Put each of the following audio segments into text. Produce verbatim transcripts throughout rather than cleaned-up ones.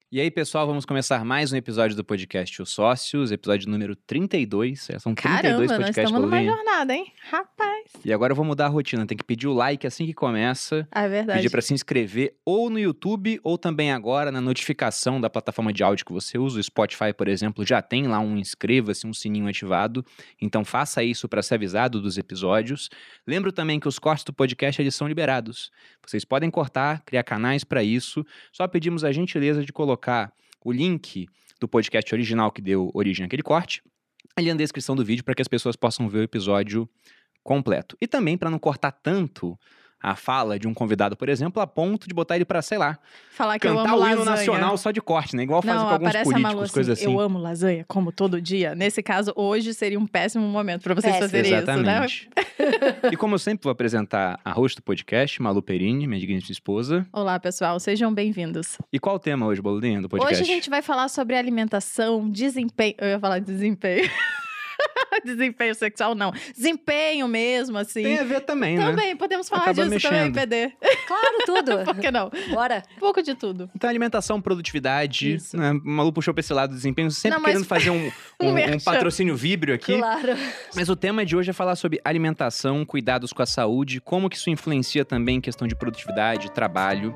E aí, pessoal, vamos começar mais um episódio do podcast Os Sócios, episódio número trinta e dois. São trinta e dois Caramba, podcasts. nós estamos numa jornada, hein? Rapaz! E agora eu vou mudar a rotina, tem que pedir o like assim que começa. Ah, é verdade. Pedir pra se inscrever ou no YouTube ou também agora na notificação da plataforma de áudio que você usa. O Spotify, por exemplo, já tem lá um inscreva-se, um sininho ativado. Então faça isso para ser avisado dos episódios. Lembro também que os cortes do podcast eles são liberados. Vocês podem cortar, criar canais para isso. Só pedimos a gentileza de colocar o link do podcast original que deu origem àquele corte ali na descrição do vídeo para que as pessoas possam ver o episódio completo. E também para não cortar tanto a fala de um convidado, por exemplo, a ponto de botar ele pra, sei lá, falar que cantar eu amo o hino lasanha. nacional só de corte, né? Igual fazem Não, com alguns aparece a políticos, Malu assim, coisas assim. Eu amo lasanha, como todo dia. Nesse caso, hoje seria um péssimo momento pra vocês Péssimo. fazerem Exatamente. isso, né? E como eu sempre vou apresentar a host do podcast, Malu Perini, minha digníssima esposa. Olá, pessoal, sejam bem-vindos. E qual o tema hoje, Boludinho, do podcast? Hoje a gente vai falar sobre alimentação, desempenho... Eu ia falar desempenho... Desempenho sexual, não. Desempenho mesmo, assim. Tem a ver também, né? Também, podemos falar Acaba disso mexendo. também, P D. Claro, tudo. Por que não? Bora. Um pouco de tudo. Então, alimentação, produtividade, Isso. né? O Malu puxou pra esse lado do desempenho, sempre Não, mas- querendo fazer um, Um um, um merchan. patrocínio víbreo aqui. Claro. Mas o tema de hoje é falar sobre alimentação, cuidados com a saúde, como que isso influencia também em questão de produtividade, trabalho.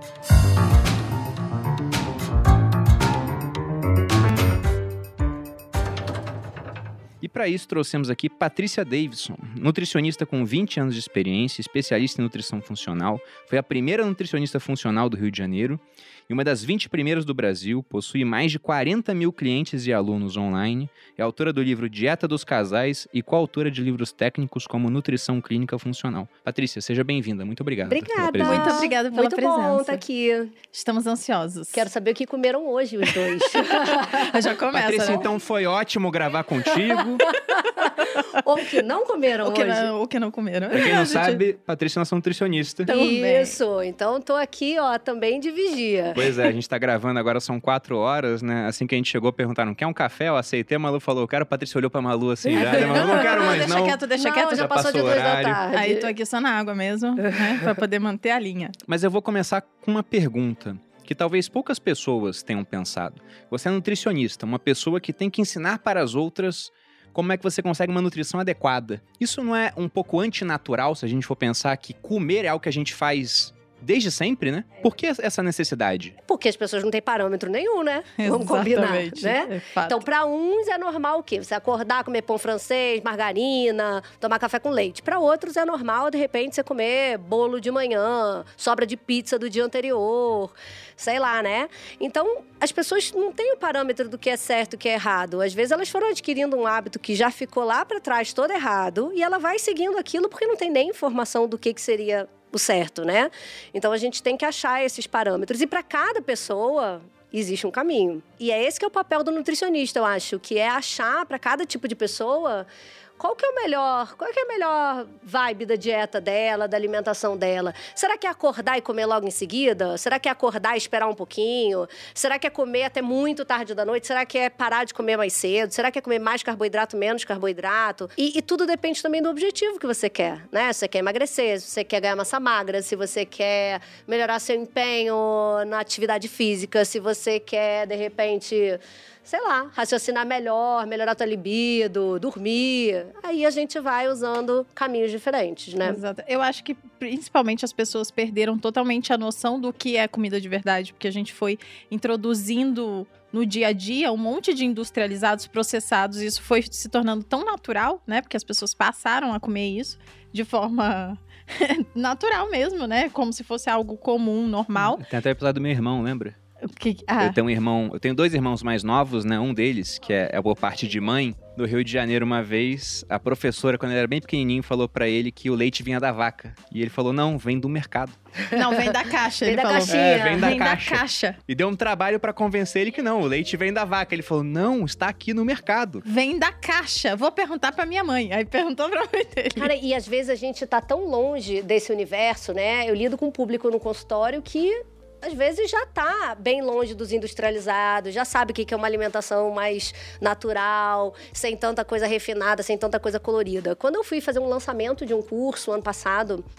E para isso trouxemos aqui Patrícia Davidson, nutricionista com vinte anos de experiência, especialista em nutrição funcional, foi a primeira nutricionista funcional do Rio de Janeiro e uma das vinte primeiras do Brasil, possui mais de quarenta mil clientes e alunos online, é autora do livro Dieta dos Casais e coautora de livros técnicos como Nutrição Clínica Funcional. Patrícia, seja bem-vinda, muito obrigado pela Obrigada. presença. Muito obrigada pela Muito presença. bom estar aqui. Estamos ansiosos. Quero saber o que comeram hoje os dois. Já começa, Patrícia, né? então foi ótimo gravar contigo. Ou o que não comeram O que, hoje. não, o que não comeram. Pra quem A não gente- sabe, Patrícia é nossa nutricionista. Também. Isso. Então, tô aqui, ó, também de vigia. Pois é, a gente tá gravando agora, são quatro horas, né? Assim que a gente chegou, perguntaram, quer um café? Eu aceitei, a Malu falou, quero. A Patrícia olhou pra Malu assim já, né? Malu, não quero mais deixa não. quieto, deixa não, quieto. já já passou, passou de o duas da horário. tarde. Aí tô aqui só na água mesmo, né? Pra poder manter a linha. Mas eu vou começar com uma pergunta que talvez poucas pessoas tenham pensado. Você é nutricionista, uma pessoa que tem que ensinar para as outras como é que você consegue uma nutrição adequada. Isso não é um pouco antinatural se a gente for pensar que comer é algo que a gente faz desde sempre, né? Por que essa necessidade? Porque as pessoas não têm parâmetro nenhum, né? Vamos combinar, Exatamente. né? É fato. Então, pra uns é normal o quê? Você acordar, comer pão francês, margarina, tomar café com leite. Pra outros é normal, de repente, você comer bolo de manhã, sobra de pizza do dia anterior, sei lá, né? Então, as pessoas não têm o parâmetro do que é certo e o que é errado. Às vezes, elas foram adquirindo um hábito que já ficou lá pra trás todo errado e ela vai seguindo aquilo porque não tem nem informação do que, que seria o certo, né? Então, a gente tem que achar esses parâmetros. E para cada pessoa, existe um caminho. E é esse que é o papel do nutricionista, eu acho, que é achar para cada tipo de pessoa qual que é o melhor, qual que é a melhor vibe da dieta dela, da alimentação dela. Será que é acordar e comer logo em seguida? Será que é acordar e esperar um pouquinho? Será que é comer até muito tarde da noite? Será que é parar de comer mais cedo? Será que é comer mais carboidrato, menos carboidrato? E, e tudo depende também do objetivo que você quer, né? Se você quer emagrecer, se você quer ganhar massa magra, se você quer melhorar seu empenho na atividade física, se você quer, de repente, sei lá, raciocinar melhor, melhorar tua libido, dormir. Aí a gente vai usando caminhos diferentes, né? Exato. Eu acho que principalmente as pessoas perderam totalmente a noção do que é comida de verdade, porque a gente foi introduzindo no dia a dia um monte de industrializados, processados, e isso foi se tornando tão natural, né? Porque as pessoas passaram a comer isso de forma natural mesmo, né? Como se fosse algo comum, normal. Tem até o episódio do meu irmão, lembra? O que... ah, Eu tenho um irmão, eu tenho dois irmãos mais novos, né? Um deles, que é, é por parte de mãe, no Rio de Janeiro uma vez, a professora, quando ele era bem pequenininho, falou pra ele que o leite vinha da vaca. E ele falou, não, vem do mercado. Não, vem da caixa, Vem ele da falou. caixinha. É, vem da Vem caixa. da caixa. E deu um trabalho pra convencer ele que não, o leite vem da vaca. Ele falou, não, está aqui no mercado. Vem da caixa. Vou perguntar pra minha mãe. Aí perguntou pra mãe dele. Cara, e às vezes a gente tá tão longe desse universo, né? Eu lido com um público no consultório que às vezes já tá bem longe dos industrializados, já sabe o que é uma alimentação mais natural, sem tanta coisa refinada, sem tanta coisa colorida. Quando eu fui fazer um lançamento de um curso ano passado,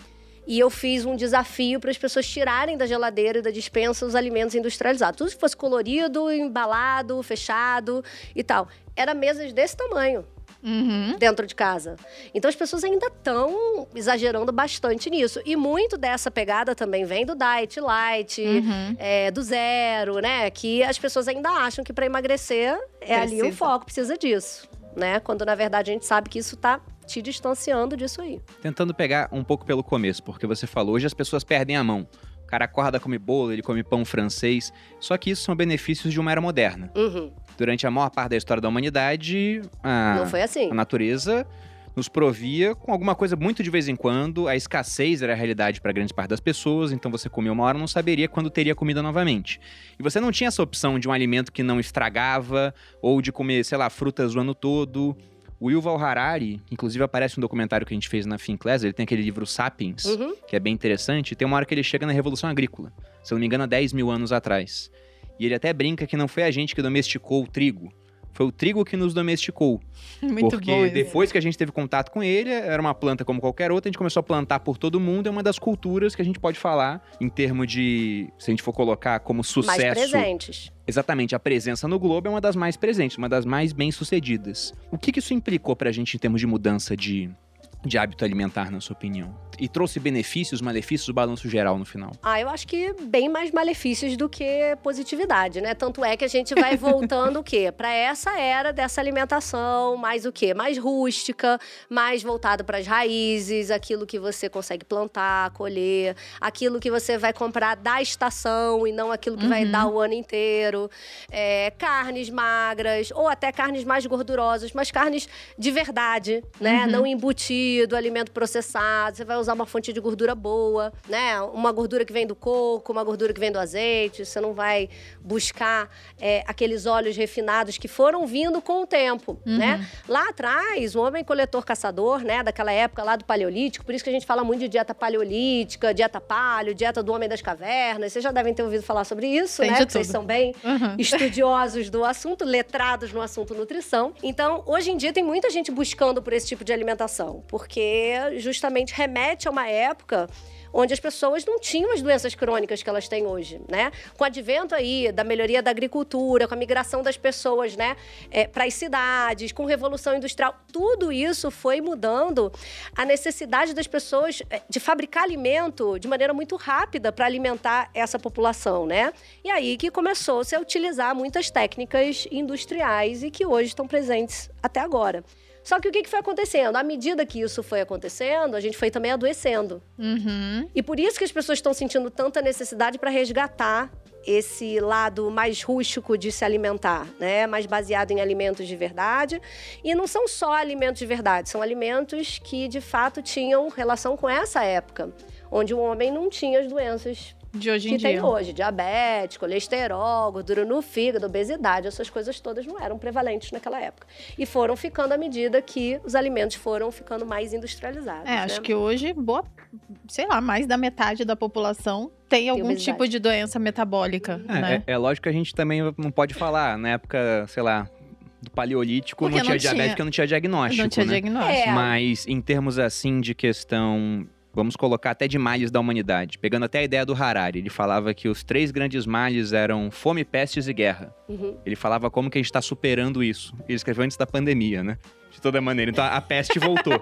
E eu fiz um desafio para as pessoas tirarem da geladeira e da despensa os alimentos industrializados. Tudo que fosse colorido, embalado, fechado e tal. Era mesas desse tamanho. Uhum. Dentro de casa. Então as pessoas ainda estão exagerando bastante nisso. E muito dessa pegada também vem do diet light, Uhum. é, do zero, né? Que as pessoas ainda acham que para emagrecer é ali o Precisa. foco, precisa disso, né? Quando na verdade a gente sabe que isso tá te distanciando disso aí. Tentando pegar um pouco pelo começo, porque você falou, hoje as pessoas perdem a mão. O cara acorda, come bolo, ele come pão francês. Só que isso são benefícios de uma era moderna. Uhum. Durante a maior parte da história da humanidade, a, Não foi assim. a natureza nos provia com alguma coisa muito de vez em quando. A escassez era a realidade para grande parte das pessoas, então você comia uma hora e não saberia quando teria comida novamente. E você não tinha essa opção de um alimento que não estragava, ou de comer, sei lá, frutas o ano todo. O Yuval Harari, inclusive aparece um documentário que a gente fez na Finclass, ele tem aquele livro Sapiens, Uhum. que é bem interessante, e tem uma hora que ele chega na Revolução Agrícola, se eu não me engano há dez mil anos atrás. E ele até brinca que não foi a gente que domesticou o trigo, foi o trigo que nos domesticou. Muito Porque bom isso. depois que a gente teve contato com ele, era uma planta como qualquer outra, a gente começou a plantar por todo mundo, é uma das culturas que a gente pode falar em termos de, se a gente for colocar como sucesso. Mais presentes. Exatamente, a presença no globo é uma das mais presentes, uma das mais bem-sucedidas. O que, que isso implicou pra gente em termos de mudança de, de hábito alimentar, na sua opinião? E trouxe benefícios, malefícios, o balanço geral no final? Ah, eu acho que bem mais malefícios do que positividade, né? Tanto é que a gente vai voltando o quê? Para essa era dessa alimentação, mais o quê? Mais rústica, mais voltado para as raízes, aquilo que você consegue plantar, colher, aquilo que você vai comprar da estação e não aquilo que Uhum. vai dar o ano inteiro. É, carnes magras, ou até carnes mais gordurosas, mas carnes de verdade, né? Uhum. Não embutido, alimento processado. Você vai usar uma fonte de gordura boa, né? Uma gordura que vem do coco, uma gordura que vem do azeite. Você não vai buscar é, aqueles óleos refinados que foram vindo com o tempo, Uhum. né? Lá atrás, o homem coletor-caçador, né? Daquela época lá do Paleolítico, por isso que a gente fala muito de dieta paleolítica, dieta paleo, dieta do homem das cavernas. Vocês já devem ter ouvido falar sobre isso, Tem né? de Porque vocês tudo. são bem Uhum. estudiosos do assunto, letrados no assunto nutrição. Então, hoje em dia, tem muita gente buscando por esse tipo de alimentação, porque justamente remete a uma época onde as pessoas não tinham as doenças crônicas que elas têm hoje, né? Com o advento aí da melhoria da agricultura, com a migração das pessoas, né, é, para as cidades, com a revolução industrial, tudo isso foi mudando a necessidade das pessoas de fabricar alimento de maneira muito rápida para alimentar essa população, né? E aí que começou-se a utilizar muitas técnicas industriais e que hoje estão presentes até agora. Só que o que foi acontecendo? À medida que isso foi acontecendo, a gente foi também adoecendo. Uhum. E por isso que as pessoas estão sentindo tanta necessidade para resgatar esse lado mais rústico de se alimentar, né? Mais baseado em alimentos de verdade. E não são só alimentos de verdade, são alimentos que, de fato, tinham relação com essa época, onde o homem não tinha as doenças De hoje em que dia. tem hoje. Diabetes, colesterol, gordura no fígado, obesidade, essas coisas todas não eram prevalentes naquela época. E foram ficando à medida que os alimentos foram ficando mais industrializados. É, acho né? que hoje, boa, sei lá, mais da metade da população tem algum obesidade. tipo de doença metabólica, É, né? é, é lógico que a gente também não pode falar, na época, sei lá, do paleolítico, Porque não tinha não diabetes tinha- porque não tinha diagnóstico, Não tinha né? diagnóstico. É. Mas em termos assim de questão, vamos colocar até de males da humanidade, pegando até a ideia do Harari, ele falava que os três grandes males eram fome, pestes e guerra. Uhum. Ele falava como que a gente está superando isso. Ele escreveu antes da pandemia, né? De toda maneira. Então a peste voltou.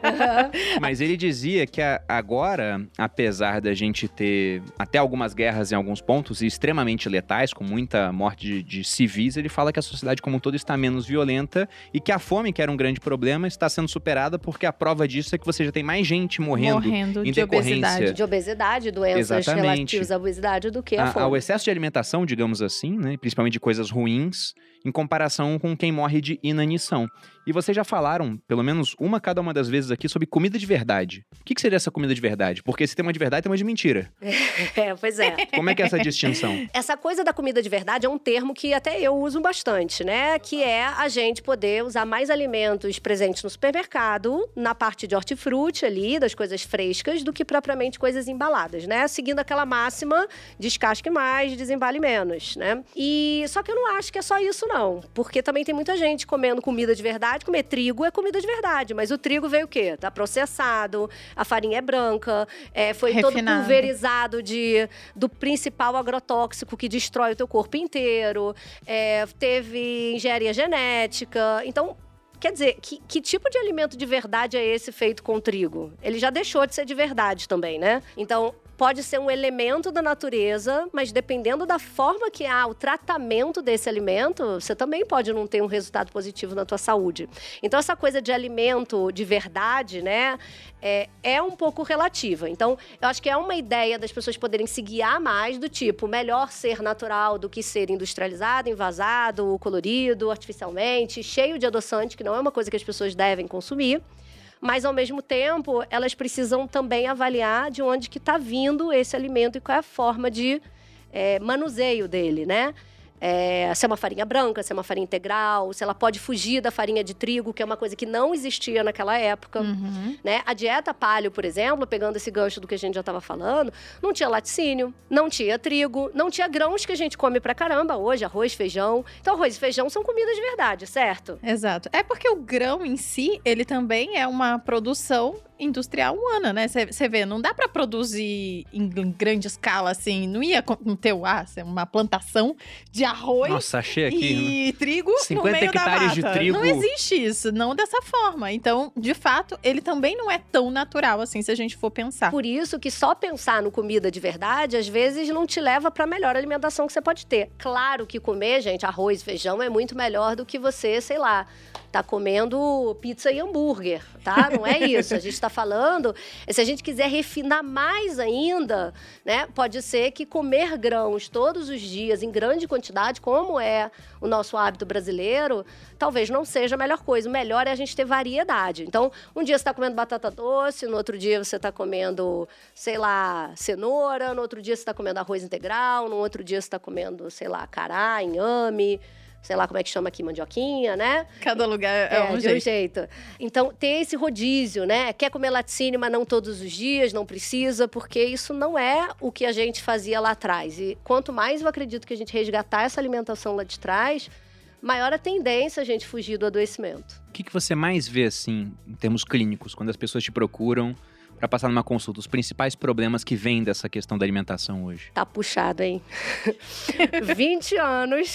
Mas ele dizia que a- agora, apesar da gente ter até algumas guerras em alguns pontos e extremamente letais, com muita morte de, de civis, ele fala que a sociedade como um todo está menos violenta e que a fome, que era um grande problema, está sendo superada porque a prova disso é que você já tem mais gente morrendo. Morrendo em de decorrência- obesidade. De obesidade, doenças Exatamente. relativas à obesidade do que a, A- fome. ao excesso de alimentação, digamos assim, né, principalmente de coisas ruins, em comparação com quem morre de inanição. E vocês já falaram, pelo menos uma cada uma das vezes aqui, sobre comida de verdade. O que, que seria essa comida de verdade? Porque se tem uma de verdade, tem uma de mentira. É, pois é. Como é que é essa distinção? Essa coisa da comida de verdade é um termo que até eu uso bastante, né? Que é a gente poder usar mais alimentos presentes no supermercado, na parte de hortifruti ali, das coisas frescas, do que propriamente coisas embaladas, né? Seguindo aquela máxima, descasque mais, desembale menos, né? E só que eu não acho que é só isso não. Porque também tem muita gente comendo comida de verdade. Comer trigo é comida de verdade. Mas o trigo veio o quê? Tá processado, a farinha é branca, é, foi Refinado. todo pulverizado de, do principal agrotóxico que destrói o teu corpo inteiro. É, teve engenharia genética. Então, quer dizer, que, que tipo de alimento de verdade é esse feito com trigo? Ele já deixou de ser de verdade também, né? Então, pode ser um elemento da natureza, mas dependendo da forma que há o tratamento desse alimento, você também pode não ter um resultado positivo na tua saúde. Então, essa coisa de alimento de verdade, né, é, é um pouco relativa. Então, eu acho que é uma ideia das pessoas poderem se guiar mais do tipo, melhor ser natural do que ser industrializado, envasado, colorido, artificialmente, cheio de adoçante, que não é uma coisa que as pessoas devem consumir. Mas, ao mesmo tempo, elas precisam também avaliar de onde que está vindo esse alimento e qual é a forma de é, manuseio dele, né? É, se é uma farinha branca, se é uma farinha integral, se ela pode fugir da farinha de trigo, que é uma coisa que não existia naquela época. Uhum. Né? A dieta paleo, por exemplo, pegando esse gancho do que a gente já estava falando, não tinha laticínio, não tinha trigo, não tinha grãos que a gente come pra caramba hoje, arroz, feijão. Então, arroz e feijão são comidas de verdade, certo? Exato. É porque o grão em si, ele também é uma produção industrial humana, né? Você vê, não dá pra produzir em grande escala, assim. Não ia ter ah, uma plantação de arroz Nossa, achei aqui, e né? trigo cinquenta no meio hectares da mata. de trigo. Não existe isso, não dessa forma. Então, de fato, ele também não é tão natural, assim, se a gente for pensar. Por isso que só pensar no comida de verdade, às vezes, não te leva pra melhor alimentação que você pode ter. Claro que comer, gente, arroz e feijão é muito melhor do que você, sei lá, tá comendo pizza e hambúrguer, tá? Não é isso. A gente tá falando, se a gente quiser refinar mais ainda, né? Pode ser que comer grãos todos os dias, em grande quantidade, como é o nosso hábito brasileiro, talvez não seja a melhor coisa. O melhor é a gente ter variedade. Então, um dia você tá comendo batata doce, no outro dia você tá comendo, sei lá, cenoura, no outro dia você tá comendo arroz integral, no outro dia você tá comendo, sei lá, cará, inhame, sei lá como é que chama aqui, mandioquinha, né? Cada lugar é, É, um de jeito. um jeito. Então, ter esse rodízio, né? Quer comer laticínio, mas não todos os dias, não precisa, porque isso não é o que a gente fazia lá atrás. E quanto mais eu acredito que a gente resgatar essa alimentação lá de trás, maior a tendência a gente fugir do adoecimento. O que, que você mais vê, assim, em termos clínicos, quando as pessoas te procuram para passar numa consulta? Os principais problemas que vêm dessa questão da alimentação hoje? Tá puxado, hein? vinte anos.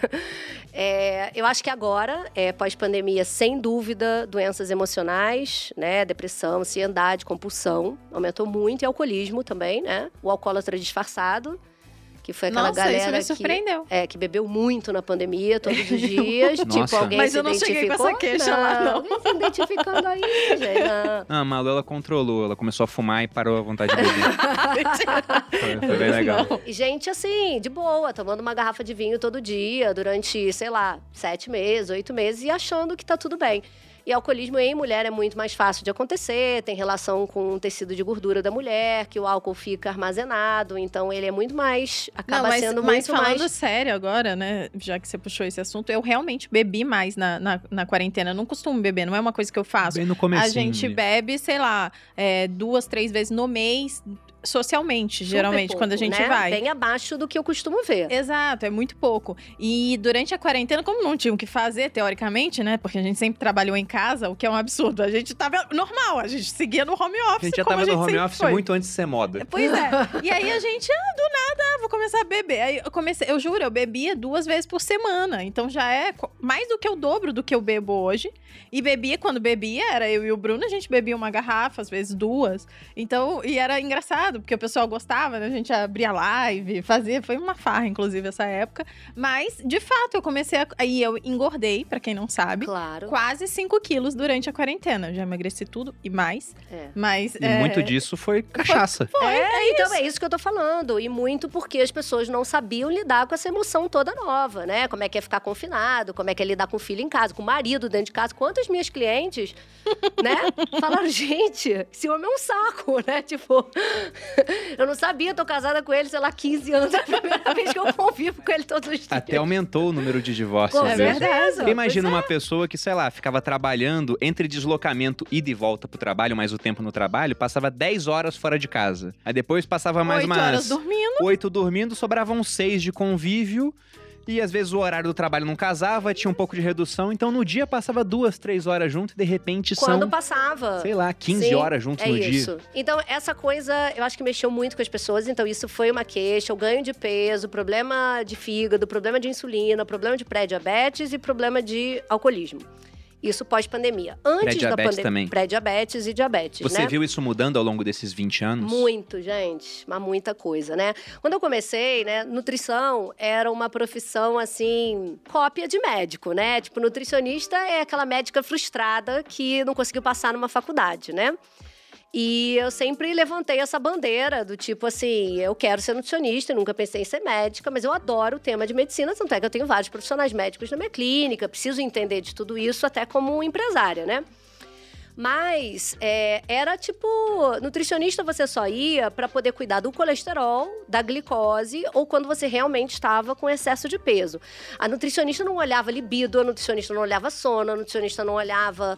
É, eu acho que agora, é, pós-pandemia, sem dúvida, doenças emocionais, né? Depressão, ansiedade, compulsão. Aumentou muito. E alcoolismo também, né? O alcoólatra disfarçado. Que foi aquela Nossa, galera isso me surpreendeu. Que, é, que bebeu muito na pandemia, todos os dias. Tipo, Nossa. alguém Mas se eu não cheguei com identificou? essa queixa lá, não. Não, se identificando aí, gente. Não. Ah, a Malu, ela controlou. Ela começou a fumar e parou a vontade de beber. foi, foi bem legal. E gente, assim, de boa, tomando uma garrafa de vinho todo dia, durante, sei lá, sete meses, oito meses, e achando que tá tudo bem. E alcoolismo em mulher é muito mais fácil de acontecer, tem relação com o tecido de gordura da mulher, que o álcool fica armazenado, então ele é muito mais, acaba Não, mas, sendo mas muito falando mais... sério agora, né, já que você puxou esse assunto, eu realmente bebi mais na, na, na quarentena. Eu não costumo beber, não é uma coisa que eu faço. Bem no comecinho. A gente bebe, sei lá, é, duas, três vezes no mês, socialmente, Super geralmente, pouco, quando a gente né? vai. Bem abaixo do que eu costumo ver. Exato, é muito pouco. E durante a quarentena, como não tinha o que fazer, teoricamente, né? Porque a gente sempre trabalhou em casa, o que é um absurdo. A gente tava normal, a gente seguia no home office. A gente já como tava a gente no home sempre office foi. muito antes de ser moda. Pois é. E aí a gente, ah, do nada, vou começar a beber. Aí eu comecei, eu juro, eu bebia duas vezes por semana. Então já é mais do que o dobro do que eu bebo hoje. E bebia, quando bebia, era eu e o Bruno, a gente bebia uma garrafa, às vezes duas. Então, e era engraçado, porque o pessoal gostava, né? A gente abria live, fazia, foi uma farra, inclusive, essa época. Mas, de fato, eu comecei a... Aí eu engordei, pra quem não sabe. Claro. Quase cinco quilos durante a quarentena. Já emagreci tudo e mais. É. Mas, E é... muito disso foi cachaça. Foi, é, é então isso. é isso que eu tô falando. E muito porque as pessoas não sabiam lidar com essa emoção toda nova, né? Como é que é ficar confinado, como é que é lidar com o filho em casa, com o marido dentro de casa. Quantas minhas clientes, né, falaram, gente, esse homem é um saco, né? Tipo, eu não sabia, tô casada com ele, sei lá, quinze anos. É a primeira vez que eu convivo com ele todos os dias. Até aumentou o número de divórcios. Com às É vezes. verdade. Porque imagina Pois é. uma pessoa que, sei lá, ficava trabalhando entre deslocamento, ida e volta pro trabalho, mais o tempo no trabalho, passava dez horas fora de casa. Aí depois passava mais Oito umas horas dormindo. oito dormindo, sobravam seis de convívio. E às vezes o horário do trabalho não casava, tinha um pouco de redução. Então no dia passava duas, três horas junto e de repente são... Quando passava. Sei lá, quinze Sim, horas juntos é no isso. dia. Então essa coisa, eu acho que mexeu muito com as pessoas. Então isso foi uma queixa, o ganho de peso, problema de fígado, problema de insulina, problema de pré-diabetes e problema de alcoolismo. Isso pós-pandemia. Antes da pandemia. Também. Pré-diabetes e diabetes, Você né? viu isso mudando ao longo desses vinte anos? Muito, gente. Mas muita coisa, né? Quando eu comecei, né, nutrição era uma profissão, assim, cópia de médico, né? Tipo, nutricionista é aquela médica frustrada que não conseguiu passar numa faculdade, né? E eu sempre levantei essa bandeira do tipo assim, eu quero ser nutricionista, nunca pensei em ser médica, mas eu adoro o tema de medicina, tanto é que eu tenho vários profissionais médicos na minha clínica, preciso entender de tudo isso até como empresária, né? Mas é, era tipo, nutricionista você só ia para poder cuidar do colesterol, da glicose ou quando você realmente estava com excesso de peso. A nutricionista não olhava libido, a nutricionista não olhava sono, a nutricionista não olhava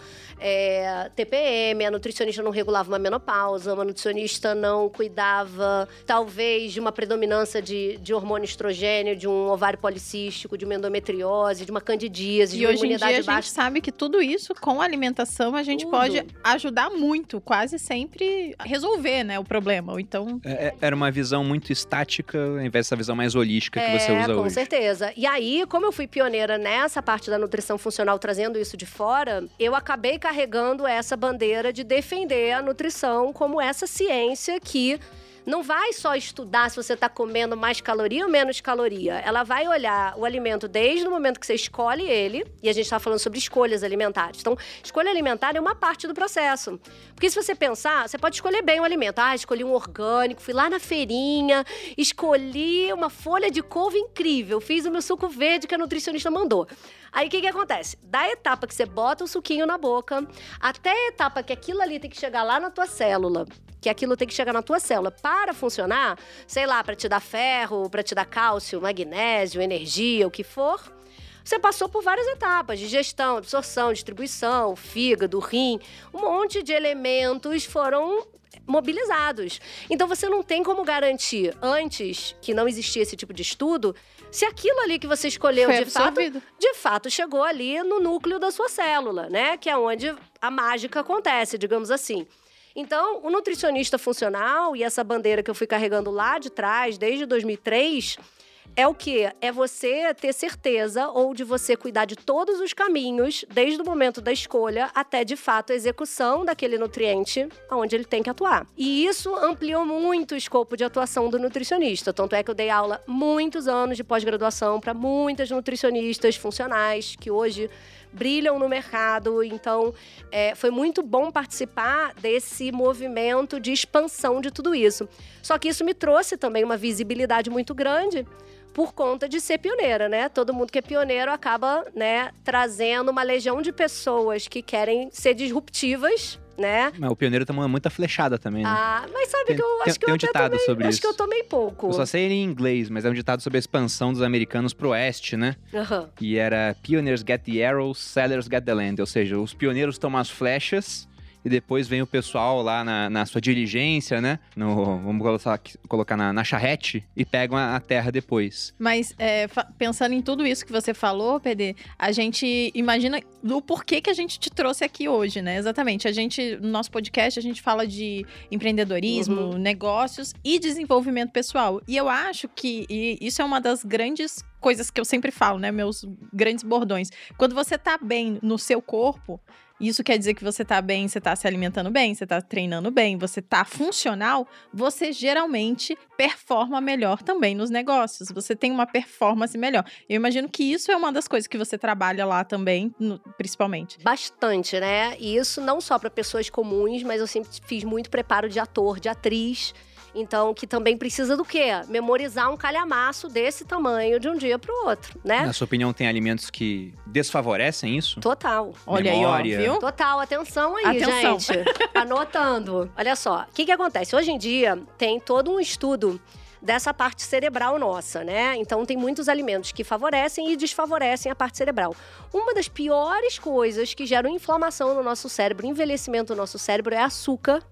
é, T P M, a nutricionista não regulava uma menopausa, uma nutricionista não cuidava, talvez, de uma predominância de, de hormônio estrogênio, de um ovário policístico, de uma endometriose, de uma candidíase, e de uma hoje em imunidade dia a baixa. gente sabe que tudo isso, com a alimentação, a gente Tudo. pode ajudar muito, quase sempre a resolver, né, o problema. Ou então... É, era uma visão muito estática, ao invés dessa visão mais holística que é, você usa com hoje. Com certeza. E aí, como eu fui pioneira nessa parte da nutrição funcional, trazendo isso de fora, eu acabei carregando essa bandeira de defender a nutrição como essa ciência que não vai só estudar se você está comendo mais caloria ou menos caloria. Ela vai olhar o alimento desde o momento que você escolhe ele, e a gente está falando sobre escolhas alimentares. Então, escolha alimentar é uma parte do processo. Porque se você pensar, você pode escolher bem o alimento. Ah, escolhi um orgânico, fui lá na feirinha, escolhi uma folha de couve incrível, fiz o meu suco verde que a nutricionista mandou. Aí, o que que acontece? Da etapa que você bota o suquinho na boca, até a etapa que aquilo ali tem que chegar lá na tua célula, que aquilo tem que chegar na tua célula para funcionar, sei lá, para te dar ferro, para te dar cálcio, magnésio, energia, o que for, você passou por várias etapas, digestão, absorção, distribuição, fígado, rim, um monte de elementos foram mobilizados. Então, você não tem como garantir, antes que não existia esse tipo de estudo, se aquilo ali que você escolheu Foi de fato, absorvido. de fato chegou ali no núcleo da sua célula, né? Que é onde a mágica acontece, digamos assim. Então, o nutricionista funcional e essa bandeira que eu fui carregando lá de trás, desde dois mil e três, é o quê? É você ter certeza ou de você cuidar de todos os caminhos, desde o momento da escolha até, de fato, a execução daquele nutriente onde ele tem que atuar. E isso ampliou muito o escopo de atuação do nutricionista. Tanto é que eu dei aula muitos anos de pós-graduação para muitas nutricionistas funcionais que hoje brilham no mercado. Então, é, foi muito bom participar desse movimento de expansão de tudo isso. Só que isso me trouxe também uma visibilidade muito grande por conta de ser pioneira, né? Todo mundo que é pioneiro acaba, né, trazendo uma legião de pessoas que querem ser disruptivas, né? Mas o pioneiro toma muita flechada também, né? Ah, mas sabe Tem- que eu tem- acho que tem eu um até ditado tomei, sobre acho isso. que eu tomei pouco. Eu só sei ele em inglês, mas é um ditado sobre a expansão dos americanos pro oeste, né? Aham. E era Pioneers get the arrows, sellers get the land. Ou seja, os pioneiros tomam as flechas e depois vem o pessoal lá na, na sua diligência, né? No, vamos colocar, colocar na, na charrete e pegam a, a terra depois. Mas é, fa- pensando em tudo isso que você falou, P D, a gente imagina do porquê que a gente te trouxe aqui hoje, né? Exatamente. A gente, no nosso podcast, a gente fala de empreendedorismo, Uhum. negócios e desenvolvimento pessoal. E eu acho que e isso é uma das grandes coisas que eu sempre falo, né? Meus grandes bordões. Quando você tá bem no seu corpo, isso quer dizer que você tá bem, você tá se alimentando bem, você tá treinando bem, você tá funcional, você geralmente performa melhor também nos negócios. Você tem uma performance melhor. Eu imagino que isso é uma das coisas que você trabalha lá também, no- principalmente. Bastante, né? E isso não só para pessoas comuns, mas eu sempre fiz muito preparo de ator, de atriz. Então, que também precisa do quê? Memorizar um calhamaço desse tamanho de um dia pro outro, né? Na sua opinião, tem alimentos que desfavorecem isso? Total. Olha Memória. aí, ó, viu? Total, atenção aí, Atenção. gente. Anotando. Olha só, o que que acontece? Hoje em dia, tem todo um estudo dessa parte cerebral nossa, né? Então, tem muitos alimentos que favorecem e desfavorecem a parte cerebral. Uma das piores coisas que geram inflamação no nosso cérebro, envelhecimento no nosso cérebro, é açúcar,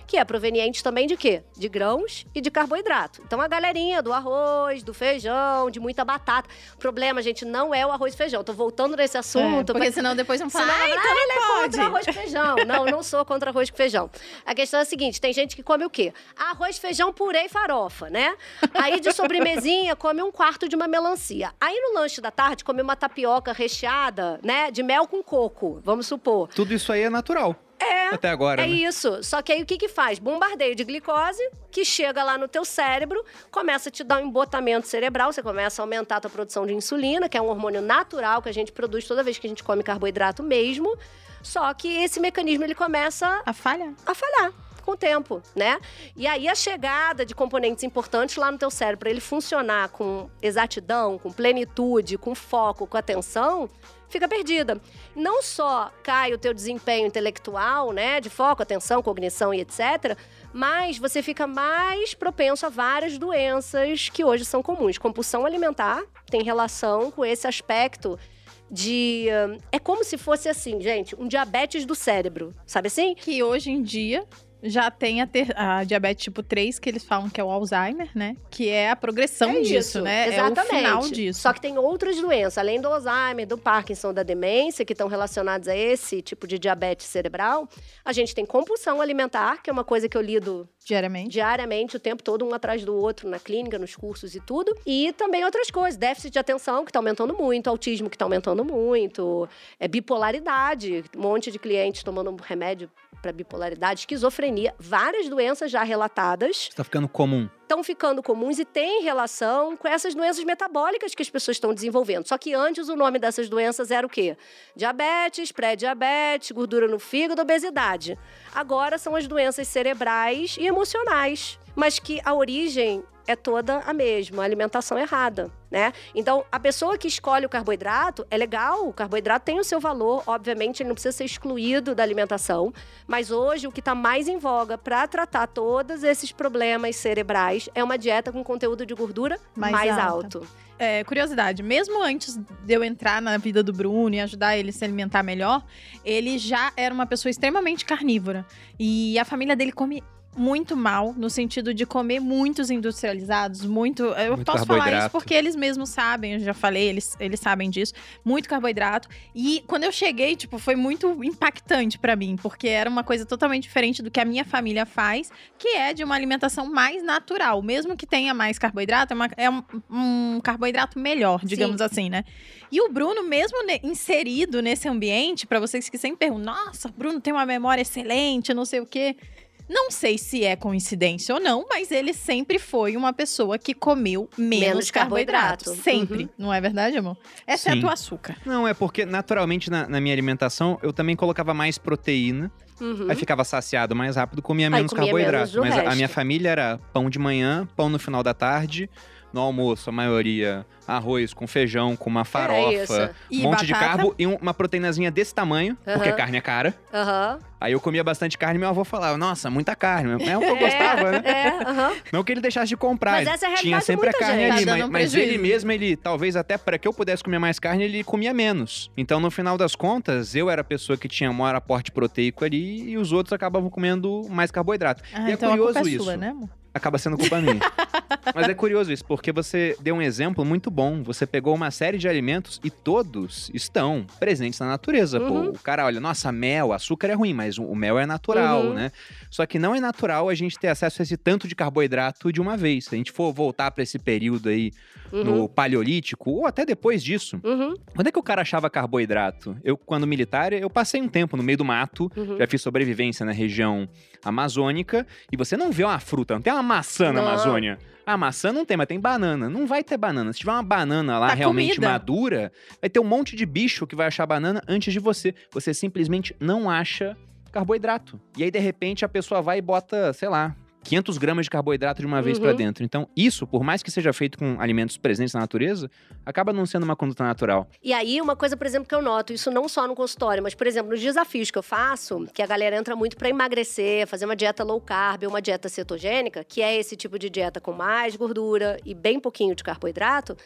que é proveniente também de quê? De grãos e de carboidrato. Então, a galerinha do arroz, do feijão, de muita batata. O problema, gente, não é o arroz e feijão. Tô voltando nesse assunto. É, porque pra... senão depois vão falar, Senão, ah, então ah, não ele pode. é contra arroz e feijão. Não, não sou contra arroz com feijão. A questão é a seguinte, tem gente que come o quê? Arroz, feijão, purê e farofa, né? Aí, de sobremesinha, come um quarto de uma melancia. Aí, no lanche da tarde, come uma tapioca recheada, né? De mel com coco, vamos supor. Tudo isso aí é natural. É, até agora, é né? isso. Só que aí o que que faz? Bombardeio de glicose, que chega lá no teu cérebro, começa a te dar um embotamento cerebral, você começa a aumentar a tua produção de insulina, que é um hormônio natural que a gente produz toda vez que a gente come carboidrato mesmo. Só que esse mecanismo, ele começa A falha? a falhar com o tempo, né? E aí a chegada de componentes importantes lá no teu cérebro, para ele funcionar com exatidão, com plenitude, com foco, com atenção, fica perdida. Não só cai o teu desempenho intelectual, né, de foco, atenção, cognição e etcétera, mas você fica mais propenso a várias doenças que hoje são comuns. Compulsão alimentar tem relação com esse aspecto de... É como se fosse assim, gente, um diabetes do cérebro, sabe assim? Que hoje em dia já tem a, ter, a diabetes tipo três, que eles falam que é o Alzheimer, né? Que é a progressão É disso, isso, né? exatamente. É o final disso. Só que tem outras doenças, além do Alzheimer, do Parkinson, da demência, que estão relacionadas a esse tipo de diabetes cerebral. A gente tem compulsão alimentar, que é uma coisa que eu lido Diariamente. diariamente, o tempo todo, um atrás do outro, na clínica, nos cursos e tudo. E também outras coisas, déficit de atenção, que está aumentando muito, autismo, que está aumentando muito, é bipolaridade, um monte de clientes tomando remédio para bipolaridade, esquizofrenia, várias doenças já relatadas. Está ficando comum. Estão ficando comuns e têm relação com essas doenças metabólicas que as pessoas estão desenvolvendo. Só que antes o nome dessas doenças era o quê? Diabetes, pré-diabetes, gordura no fígado, obesidade. Agora são as doenças cerebrais e emocionais, mas que a origem é toda a mesma, a alimentação errada, né? Então, a pessoa que escolhe o carboidrato, é legal, o carboidrato tem o seu valor, obviamente, ele não precisa ser excluído da alimentação, mas hoje o que está mais em voga para tratar todos esses problemas cerebrais é uma dieta com conteúdo de gordura mais, Mais alto. alta. É, curiosidade, mesmo antes de eu entrar na vida do Bruno e ajudar ele a se alimentar melhor, ele já era uma pessoa extremamente carnívora. E a família dele come muito mal, no sentido de comer muitos industrializados, muito... Eu Muito posso falar isso carboidrato. porque eles mesmos sabem, eu já falei, eles, eles sabem disso. Muito carboidrato. E quando eu cheguei, tipo, foi muito impactante pra mim, porque era uma coisa totalmente diferente do que a minha família faz, que é de uma alimentação mais natural. Mesmo que tenha mais carboidrato, é, uma- é um, um carboidrato melhor, digamos assim, né? E o Bruno, mesmo ne- inserido nesse ambiente, pra vocês que sempre perguntam, nossa, o Bruno tem uma memória excelente, não sei o quê... Não sei se é coincidência ou não, mas ele sempre foi uma pessoa que comeu menos, Menos carboidrato. carboidrato. Sempre. Uhum. Não é verdade, amor? Exceto Sim. o açúcar. Não, é porque naturalmente na, na minha alimentação eu também colocava mais proteína. Uhum. Aí ficava saciado mais rápido, comia Aí menos comia carboidrato. menos do Mas a- a resto. minha família era pão de manhã, pão no final da tarde. No almoço, a maioria, arroz com feijão, com uma farofa, E um monte de batata. carbo e um- uma proteínazinha desse tamanho, porque Aham. carne é cara. Aham. Aí eu comia bastante carne e meu avô falava, nossa, muita carne. É o que eu gostava, né? É, aham. Não que ele deixasse de comprar, Mas essa é a tinha realidade de sempre a muita carne gente. ali, Tá mas, dando um mas ele prejuízo. mesmo, ele talvez até para que eu pudesse comer mais carne, ele comia menos. Então, no final das contas, eu era a pessoa que tinha maior aporte proteico ali e os outros acabavam comendo mais carboidrato. Ah, e é então a curioso culpa é isso. sua, né, amor? Acaba sendo culpa minha. Mas é curioso isso, porque você deu um exemplo muito bom. Você pegou uma série de alimentos e todos estão presentes na natureza. Pô, Uhum. o cara olha, nossa, mel, açúcar é ruim, mas o o mel é natural, Uhum. né? Só que não é natural a gente ter acesso a esse tanto de carboidrato de uma vez. Se a gente for voltar para esse período aí no Uhum. paleolítico, ou até depois disso, Uhum. quando é que o cara achava carboidrato? Eu, quando militar, eu passei um tempo no meio do mato, Uhum. já fiz sobrevivência na região amazônica, e você não vê uma fruta, não tem uma maçã na Não. Amazônia. A maçã não tem, mas tem banana. Não vai ter banana. Se tiver uma banana lá Tá realmente comida. madura, vai ter um monte de bicho que vai achar banana antes de você. Você simplesmente não acha carboidrato. E aí, de repente, a pessoa vai e bota, sei lá, quinhentos gramas de carboidrato de uma vez Uhum. pra dentro. Então, isso, por mais que seja feito com alimentos presentes na natureza, acaba não sendo uma conduta natural. E aí, uma coisa, por exemplo, que eu noto, isso não só no consultório, mas, por exemplo, nos desafios que eu faço, que a galera entra muito pra emagrecer, fazer uma dieta low carb ou uma dieta cetogênica, que é esse tipo de dieta com mais gordura e bem pouquinho de carboidrato.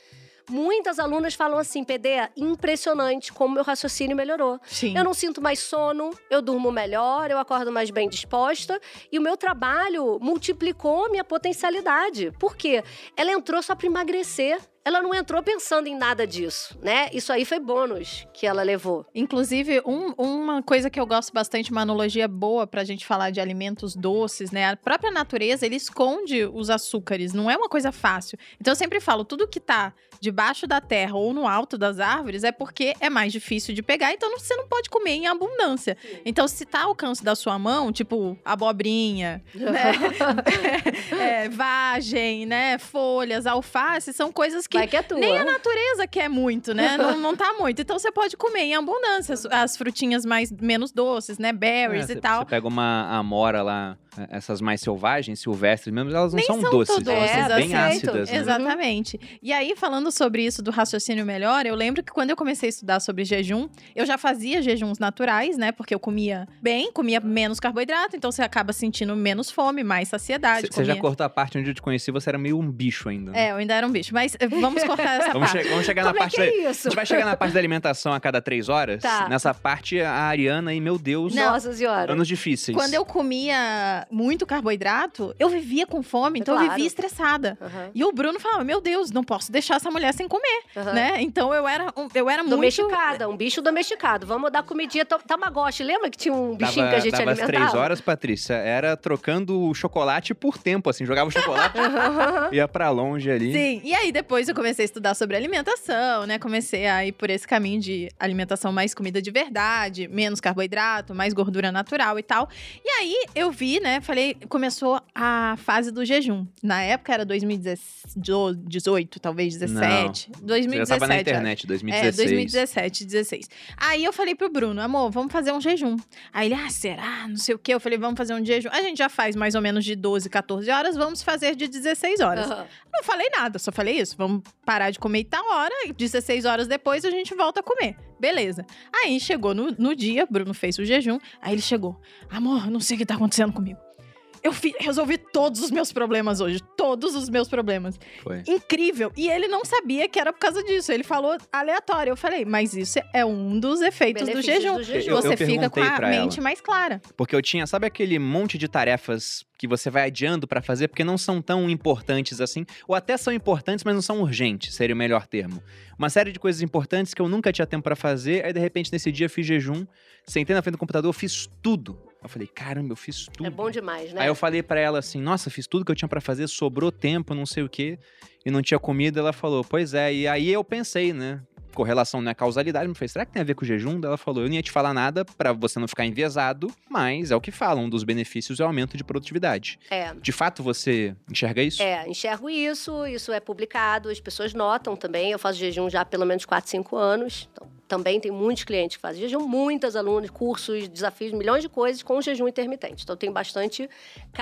Muitas alunas falam assim, P D, impressionante como meu raciocínio melhorou. Sim. Eu não sinto mais sono, eu durmo melhor, eu acordo mais bem disposta. E o meu trabalho multiplicou a minha potencialidade. Por quê? Ela entrou só para emagrecer. Ela não entrou pensando em nada disso, né? Isso aí foi bônus que ela levou. Inclusive, um, uma coisa que eu gosto bastante, uma analogia boa pra gente falar de alimentos doces, né? A própria natureza, ele esconde os açúcares, não é uma coisa fácil. Então, eu sempre falo, tudo que tá debaixo da terra ou no alto das árvores é porque é mais difícil de pegar, então você não pode comer em abundância. Então, se tá ao alcance da sua mão, tipo abobrinha, né? é, vagem, né? Folhas, alface, são coisas que Vai que é tua. nem a natureza quer muito, né? Não, não tá muito. Então você pode comer em abundância as, as frutinhas mais, menos doces, né? Berries É, e cê, tal. Você pega uma amora lá, essas mais selvagens, silvestres mesmo, elas não Nem são, são doces. tão Elas doces são bem assim. ácidas, né? Exatamente. E aí, falando sobre isso do raciocínio melhor, eu lembro que quando eu comecei a estudar sobre jejum, eu já fazia jejuns naturais, né? Porque eu comia bem, comia menos carboidrato, então você acaba sentindo menos fome, mais saciedade. Você comia... já cortou a parte onde eu te conheci, você era meio um bicho ainda. Né? É, eu ainda era um bicho. Mas eh, vamos cortar essa Vamos, parte. che vamos chegar Como na é parte que da... é A isso? gente vai chegar na parte da alimentação a cada três horas. Tá. Nessa parte, a Ariana, e meu Deus, Nossa senhora. anos difíceis. Quando eu comia muito carboidrato, eu vivia com fome, então eu Claro. vivia estressada. Uhum. E o Bruno falava, meu Deus, não posso deixar essa mulher sem comer, Uhum. né? Então eu era, um- eu era muito... Domesticada, um bicho domesticado. Vamos dar comidinha to- Tamagotchi. Lembra que tinha um bichinho Dava, que a gente dava as alimentava? três horas, Patrícia, era trocando o chocolate por tempo, assim. Jogava o chocolate, ia pra longe ali. Sim, e aí depois eu comecei a estudar sobre alimentação, né? Comecei a ir por esse caminho de alimentação mais comida de verdade, menos carboidrato, mais gordura natural e tal. E aí eu vi, né? Falei, começou a fase do jejum. Na época era dois mil e dezoito, talvez dezessete. dois mil e Você já dezessete. tava na acho. internet, dois mil e É, dezesseis. dois mil e dezessete, dezesseis. Aí eu falei pro Bruno, amor, vamos fazer um jejum. Aí ele, ah, será? Não sei o quê. Eu falei, vamos fazer um jejum. A gente já faz mais ou menos de doze, catorze horas, vamos fazer de dezesseis horas. Uhum. Não falei nada, só falei isso. Vamos parar de comer em tal hora, e dezesseis horas depois a gente volta a comer. Beleza. Aí chegou no, no dia, Bruno fez o jejum, aí ele chegou. Amor, eu não sei o que tá acontecendo comigo. Eu fi- resolvi todos os meus problemas hoje. Todos os meus problemas. Foi. Incrível. E ele não sabia que era por causa disso. Ele falou aleatório. Eu falei, mas isso é um dos efeitos do Benefícios jejum. do jejum. Eu- eu Você fica com perguntei a pra mente ela. mais clara. Porque eu tinha, sabe aquele monte de tarefas que você vai adiando pra fazer porque não são tão importantes assim, ou até são importantes, mas não são urgentes, seria o melhor termo. Uma série de coisas importantes que eu nunca tinha tempo pra fazer, aí de repente nesse dia eu fiz jejum, sentei na frente do computador, fiz tudo. Eu falei, caramba, eu fiz tudo. É bom demais, né? Aí eu falei pra ela assim, nossa, fiz tudo que eu tinha pra fazer, sobrou tempo, não sei o quê, e não tinha comida. Ela falou, pois é, e aí eu pensei, né, correlação não é causalidade, me falei, será que tem a ver com o jejum? Daí ela falou, eu não ia te falar nada pra você não ficar enviesado, mas é o que falam, um dos benefícios é o aumento de produtividade. É. De fato, você enxerga isso? É, enxergo isso, isso é publicado, as pessoas notam também. Eu faço jejum já há pelo menos quatro, cinco anos. Então, também tem muitos clientes que fazem jejum, muitas alunas, cursos, desafios, milhões de coisas com jejum intermitente. Então, tem bastante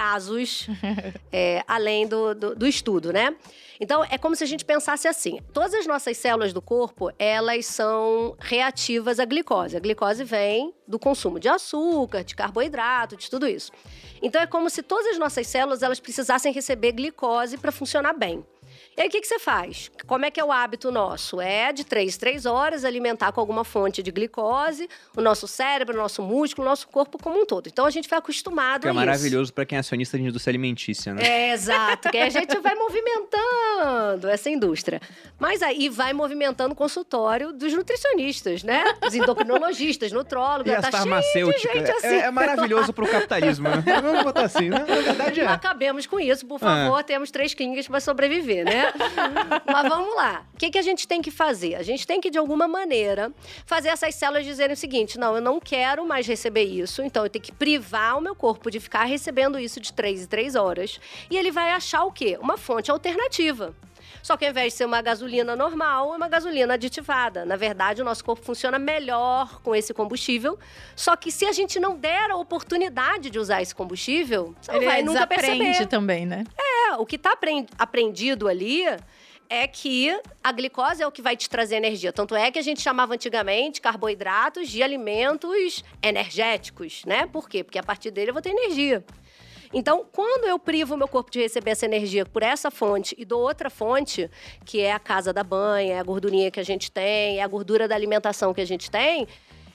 casos é, além do, do, do estudo, né? Então, é como se a gente pensasse assim. Todas as nossas células do corpo, elas são reativas à glicose. A glicose vem do consumo de açúcar, de carboidrato, de tudo isso. Então, é como se todas as nossas células, elas precisassem receber glicose para funcionar bem. E aí, o que, que você faz? Como é que é o hábito nosso? É de três, três horas alimentar com alguma fonte de glicose o nosso cérebro, o nosso músculo, o nosso corpo como um todo. Então, a gente vai acostumado Que a é isso. maravilhoso pra quem é acionista de indústria alimentícia, né? É, exato. Que aí a gente vai movimentando essa indústria. Mas aí vai movimentando o consultório dos nutricionistas, né? Dos endocrinologistas, nutrólogos. E as Tá cheio de farmacêuticas. gente assim. É, é maravilhoso pro capitalismo, né? Vamos botar assim, né? Na verdade Não é. acabemos com isso, por favor. Temos três clínicas para sobreviver, né? Mas vamos lá. O que, que a gente tem que fazer? A gente tem que, de alguma maneira, fazer essas células dizerem o seguinte: não, eu não quero mais receber isso, então eu tenho que privar o meu corpo de ficar recebendo isso de três em três horas. E ele vai achar o quê? Uma fonte alternativa. Só que ao invés de ser uma gasolina normal, é uma gasolina aditivada. Na verdade, o nosso corpo funciona melhor com esse combustível. Só que se a gente não der a oportunidade de usar esse combustível, você não Ele vai nunca desaprende perceber. também, né? É, o que está aprendido ali é que a glicose é o que vai te trazer energia. Tanto é que a gente chamava antigamente carboidratos de alimentos energéticos, né? Por quê? Porque a partir dele eu vou ter energia. Então, quando eu privo o meu corpo de receber essa energia por essa fonte e dou outra fonte, que é a casa da banha, é a gordurinha que a gente tem, é a gordura da alimentação que a gente tem,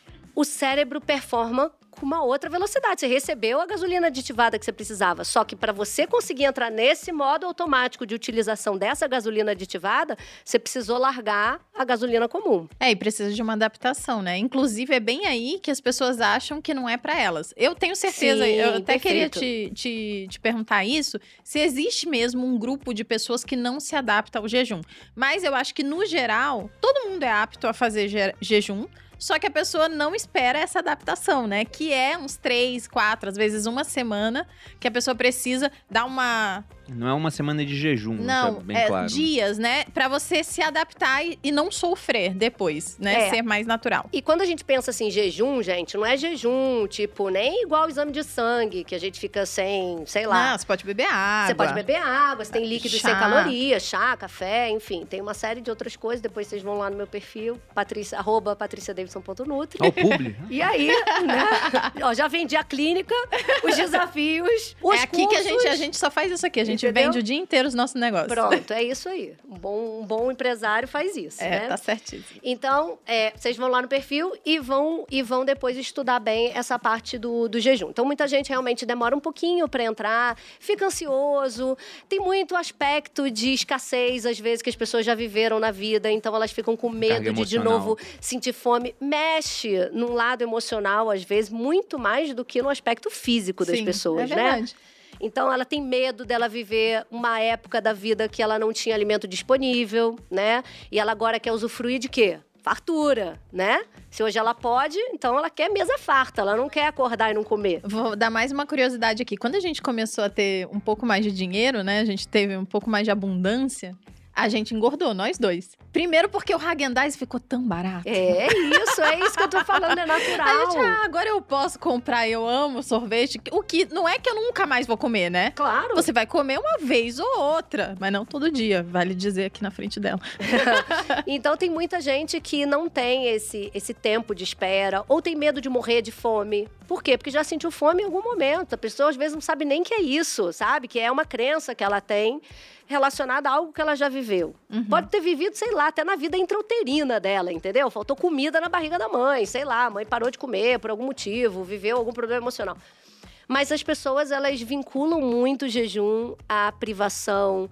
o cérebro performa com uma outra velocidade. Você recebeu a gasolina aditivada que você precisava. Só que para você conseguir entrar nesse modo automático de utilização dessa gasolina aditivada, você precisou largar a gasolina comum. É, e precisa de uma adaptação, né? Inclusive, é bem aí que as pessoas acham que não é para elas. Eu tenho certeza, Sim, eu até perfeito. queria te, te, te perguntar isso, se existe mesmo um grupo de pessoas que não se adapta ao jejum. Mas eu acho que, no geral, todo mundo é apto a fazer je- jejum, só que a pessoa não espera essa adaptação, né? Que é uns três, quatro, às vezes uma semana, que a pessoa precisa dar uma... Não é uma semana de jejum, Não, isso é bem é claro. dias, né? Pra você se adaptar e, e não sofrer depois, né? É. Ser mais natural. E quando a gente pensa assim, jejum, gente, não é jejum, tipo, nem igual o exame de sangue, que a gente fica sem, sei lá. Não, você pode beber água. Você pode beber água, você tem líquidos Chá. sem calorias, chá, café, enfim. Tem uma série de outras coisas. Depois vocês vão lá no meu perfil, Patrícia, arroba patricia davidson ponto nutri. Ó, o publi. E aí, né? Ó, já vendi a clínica, os desafios, os É aqui que a gente, cursos. a gente só faz isso aqui. A gente Entendeu? vende o dia inteiro os nossos negócios. Pronto, é isso aí. Um bom, um bom empresário faz isso, É, né? tá certíssimo. Então, é, vocês vão lá no perfil e vão, e vão depois estudar bem essa parte do, do jejum. Então, muita gente realmente demora um pouquinho para entrar, fica ansioso, tem muito aspecto de escassez, às vezes, que as pessoas já viveram na vida, então elas ficam com medo Carga de, de emocional. novo, sentir fome. Mexe num lado emocional, às vezes, muito mais do que no aspecto físico das Sim, pessoas, é né? verdade. Então, ela tem medo dela viver uma época da vida que ela não tinha alimento disponível, né? E ela agora quer usufruir de quê? Fartura, né? Se hoje ela pode, então ela quer mesa farta, ela não quer acordar e não comer. Vou dar mais uma curiosidade aqui. Quando a gente começou a ter um pouco mais de dinheiro, né? A gente teve um pouco mais de abundância. A gente engordou, nós dois. Primeiro porque o Häagen-Dazs ficou tão barato. É isso, é isso que eu tô falando, é natural. A gente, ah, agora eu posso comprar, eu amo sorvete. O que não é que eu nunca mais vou comer, né? Claro. Você vai comer uma vez ou outra, mas não todo dia, vale dizer aqui na frente dela. Então tem muita gente que não tem esse, esse tempo de espera, ou tem medo de morrer de fome. Por quê? Porque já sentiu fome em algum momento. A pessoa às vezes não sabe nem que é isso, sabe? Que é uma crença que ela tem relacionada a algo que ela já viveu. Uhum. Pode ter vivido, sei lá, até na vida intrauterina dela, entendeu? Faltou comida na barriga da mãe, sei lá, a mãe parou de comer por algum motivo, viveu algum problema emocional. Mas as pessoas, elas vinculam muito o jejum à privação,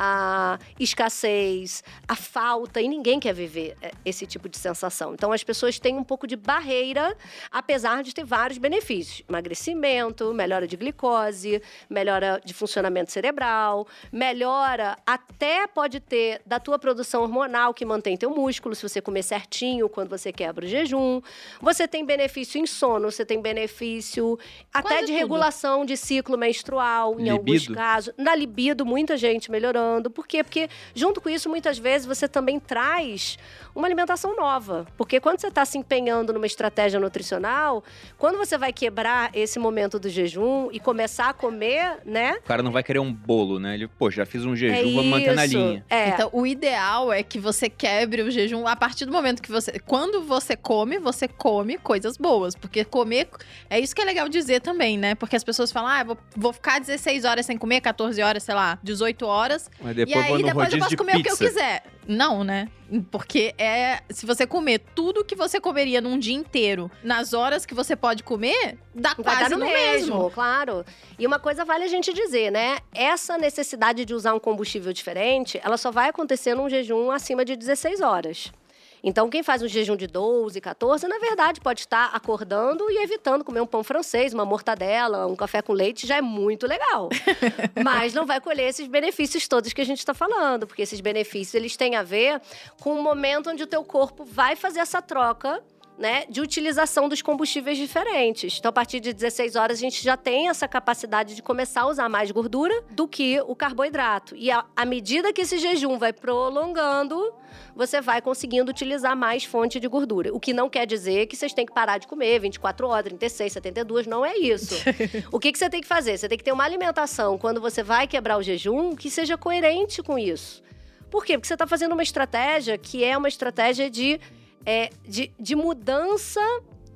à escassez, à falta, e ninguém quer viver esse tipo de sensação. Então, as pessoas têm um pouco de barreira, apesar de ter vários benefícios. Emagrecimento, melhora de glicose, melhora de funcionamento cerebral, melhora até pode ter da tua produção hormonal, que mantém teu músculo, se você comer certinho quando você quebra o jejum. Você tem benefício em sono, você tem benefício até Quase de tudo. regulação de ciclo menstrual, em alguns Libido. casos. Na libido, muita gente melhorando. Por quê? Porque, junto com isso, muitas vezes você também traz uma alimentação nova. Porque quando você está se empenhando numa estratégia nutricional, quando você vai quebrar esse momento do jejum e começar a comer, né? O cara não vai querer um bolo, né? Ele, pô, já fiz um jejum, é vamos manter na isso. linha. É. Então, o ideal é que você quebre o jejum a partir do momento que você... Quando você come, você come coisas boas. Porque comer... É isso que é legal dizer também, né? Porque as pessoas falam, ah, vou, vou ficar dezesseis horas sem comer, catorze horas, sei lá, dezoito horas. Mas E depois aí, vou no depois eu rodízio posso de comer o que eu pizza. quiser. Não, né? Porque é... Se você comer tudo que você comeria num dia inteiro, nas horas que você pode comer, dá Vai quase dar no no mesmo, mesmo. claro. E uma coisa vale a gente dizer, né? Essa necessidade de usar um combustível diferente, ela só vai acontecer num jejum acima de dezesseis horas. Então, quem faz um jejum de doze, catorze, na verdade, pode estar acordando e evitando comer um pão francês, uma mortadela, um café com leite, já é muito legal. Mas não vai colher esses benefícios todos que a gente está falando, porque esses benefícios, eles têm a ver com o momento onde o teu corpo vai fazer essa troca, né, de utilização dos combustíveis diferentes. Então, a partir de dezesseis horas, a gente já tem essa capacidade de começar a usar mais gordura do que o carboidrato. E à medida que esse jejum vai prolongando, você vai conseguindo utilizar mais fonte de gordura. O que não quer dizer que vocês têm que parar de comer vinte e quatro horas, trinta e seis, setenta e dois, não é isso. O que, que você tem que fazer? Você tem que ter uma alimentação, quando você vai quebrar o jejum, que seja coerente com isso. Por quê? Porque você está fazendo uma estratégia que é uma estratégia de... É, de, de mudança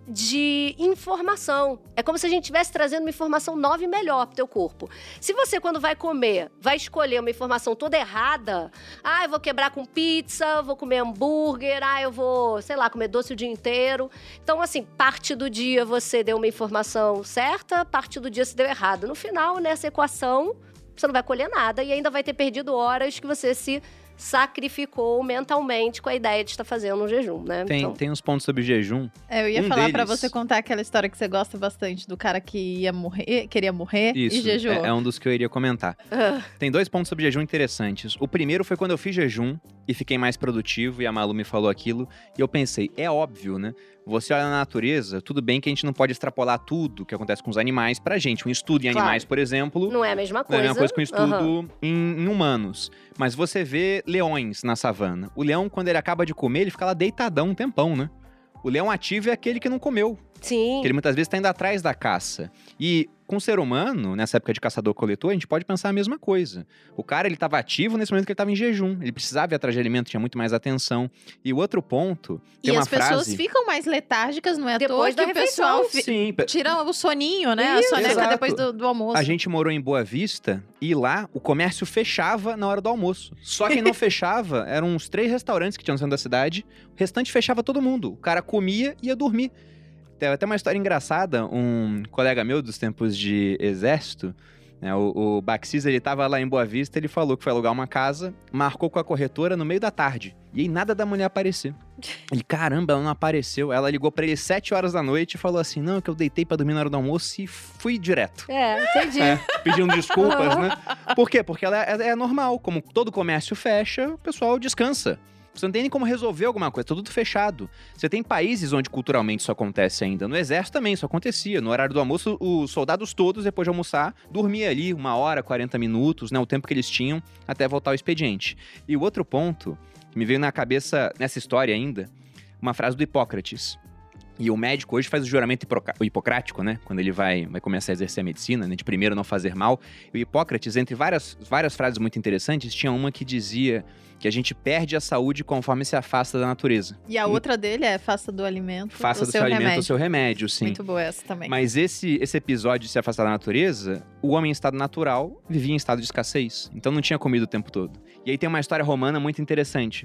de informação. É como se a gente estivesse trazendo uma informação nova e melhor pro teu corpo. Se você, quando vai comer, vai escolher uma informação toda errada, ah, eu vou quebrar com pizza, vou comer hambúrguer, ah, eu vou, sei lá, comer doce o dia inteiro. Então, assim, parte do dia você deu uma informação certa, parte do dia você deu errado. No final, nessa equação, você não vai colher nada e ainda vai ter perdido horas que você se sacrificou mentalmente com a ideia de estar fazendo um jejum, né? Tem, então... tem uns pontos sobre jejum. É, eu ia um falar deles... pra você contar aquela história que você gosta bastante do cara que ia morrer, queria morrer Isso, e jejuou. É, é um dos que eu iria comentar. Ah. Tem dois pontos sobre jejum interessantes. O primeiro foi quando eu fiz jejum e fiquei mais produtivo e a Malu me falou aquilo. E eu pensei, é óbvio, né? Você olha na natureza, tudo bem que a gente não pode extrapolar tudo que acontece com os animais pra gente. Um estudo em Claro. animais, por exemplo, Não é a mesma não coisa. é a mesma coisa que um estudo Aham. em, em humanos. Mas você vê leões na savana. O leão, quando ele acaba de comer, ele fica lá deitadão um tempão, né? O leão ativo é aquele que não comeu. Sim. Que ele muitas vezes está indo atrás da caça. E com o ser humano, nessa época de caçador-coletor, a gente pode pensar a mesma coisa. O cara, ele estava ativo nesse momento que ele estava em jejum. Ele precisava ir atrás de alimento, tinha muito mais atenção. E o outro ponto, tem E uma as pessoas frase... ficam mais letárgicas, não é à Depois toa da que o pessoal refeição. fi- Sim, pe- tira o soninho, né? Isso, a soneca exato. depois do, do almoço. a gente morou em Boa Vista e lá o comércio fechava na hora do almoço. Só quem não fechava eram uns três restaurantes que tinham no centro da cidade. O restante fechava todo mundo. O cara comia e ia dormir. Tem até uma história engraçada, um colega meu dos tempos de exército, né, o, o Baxis, ele tava lá em Boa Vista, ele falou que foi alugar uma casa, marcou com a corretora no meio da tarde, e aí nada da mulher aparecer. Ele, caramba, ela não apareceu. Ela ligou pra ele sete horas da noite e falou assim, não, é que eu deitei pra dormir na hora do almoço e fui direto. É, entendi. É, pedindo desculpas, né? Por quê? Porque ela é, é normal, como todo comércio fecha, o pessoal descansa. Você não tem nem como resolver alguma coisa, tá tudo fechado. Você tem países onde culturalmente isso acontece ainda. No exército também isso acontecia. No horário do almoço, os soldados todos, depois de almoçar, dormiam ali uma hora, quarenta minutos, né? O tempo que eles tinham até voltar ao expediente. E o outro ponto que me veio na cabeça nessa história ainda, uma frase do Hipócrates. E o médico hoje faz o juramento hipoca- o hipocrático, né? Quando ele vai, vai começar a exercer a medicina, né? De primeiro não fazer mal. E o Hipócrates, entre várias, várias frases muito interessantes, tinha uma que dizia que a gente perde a saúde conforme se afasta da natureza. E a outra dele é faça do alimento Faça o do seu seu alimento remédio. o seu remédio, sim. Muito boa essa também. Mas esse, esse episódio de se afastar da natureza, o homem em estado natural vivia em estado de escassez. Então não tinha comida o tempo todo. E aí tem uma história romana muito interessante.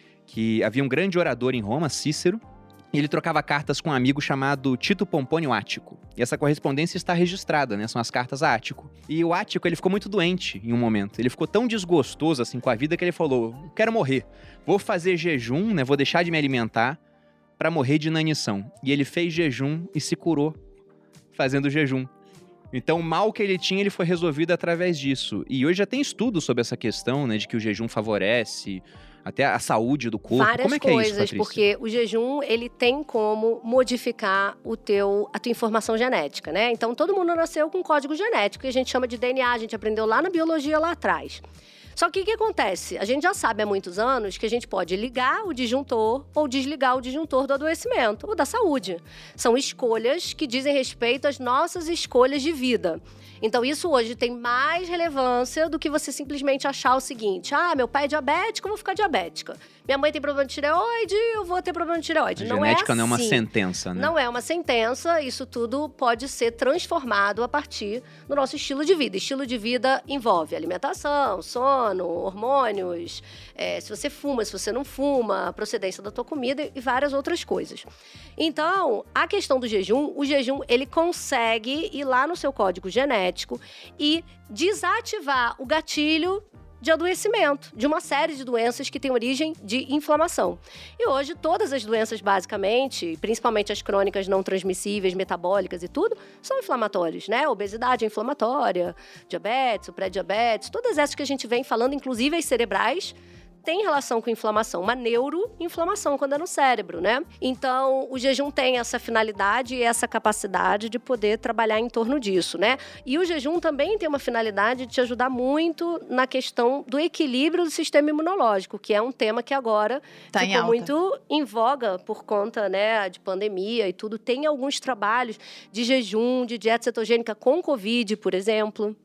Que havia um grande orador em Roma, Cícero, e ele trocava cartas com um amigo chamado Tito Pompônio Ático. E essa correspondência está registrada, né? São as cartas a Ático. E o Ático, ele ficou muito doente em um momento. Ele ficou tão desgostoso, assim, com a vida que ele falou, quero morrer. Vou fazer jejum, né? Vou deixar de me alimentar para morrer de inanição. E ele fez jejum e se curou fazendo jejum. Então, o mal que ele tinha, ele foi resolvido através disso. E hoje já tem estudos sobre essa questão, né? De que o jejum favorece até a saúde do corpo. Várias Como é que é coisas, isso, Patrícia? porque o jejum, ele tem como modificar o teu, a tua informação genética, né? Então, todo mundo nasceu com um código genético, que a gente chama de D N A, a gente aprendeu lá na biologia, lá atrás. Só que o que acontece? A gente já sabe há muitos anos que a gente pode ligar o disjuntor ou desligar o disjuntor do adoecimento ou da saúde. São escolhas que dizem respeito às nossas escolhas de vida. Então, isso hoje tem mais relevância do que você simplesmente achar o seguinte: ah, meu pai é diabético, eu vou ficar diabética. Minha mãe tem problema de tireoide, eu vou ter problema de tireoide. A Não genética é não é uma assim. sentença, né? Não é uma sentença, isso tudo pode ser transformado a partir do nosso estilo de vida. Estilo de vida envolve alimentação, sono, hormônios, é, se você fuma, se você não fuma, a procedência da tua comida e várias outras coisas. Então, a questão do jejum, o jejum, ele consegue ir lá no seu código genético e desativar o gatilho de adoecimento, de uma série de doenças que têm origem de inflamação. E hoje, todas as doenças, basicamente, principalmente as crônicas não transmissíveis, metabólicas e tudo, são inflamatórias, né? Obesidade é inflamatória, diabetes, o pré-diabetes, todas essas que a gente vem falando, inclusive as cerebrais, tem relação com inflamação, uma neuroinflamação quando é no cérebro, né? Então, o jejum tem essa finalidade e essa capacidade de poder trabalhar em torno disso, né? E o jejum também tem uma finalidade de te ajudar muito na questão do equilíbrio do sistema imunológico, que é um tema que agora Tá em ficou alta. muito em voga por conta, né, de pandemia e tudo. Tem alguns trabalhos de jejum, de dieta cetogênica com Covid, por exemplo.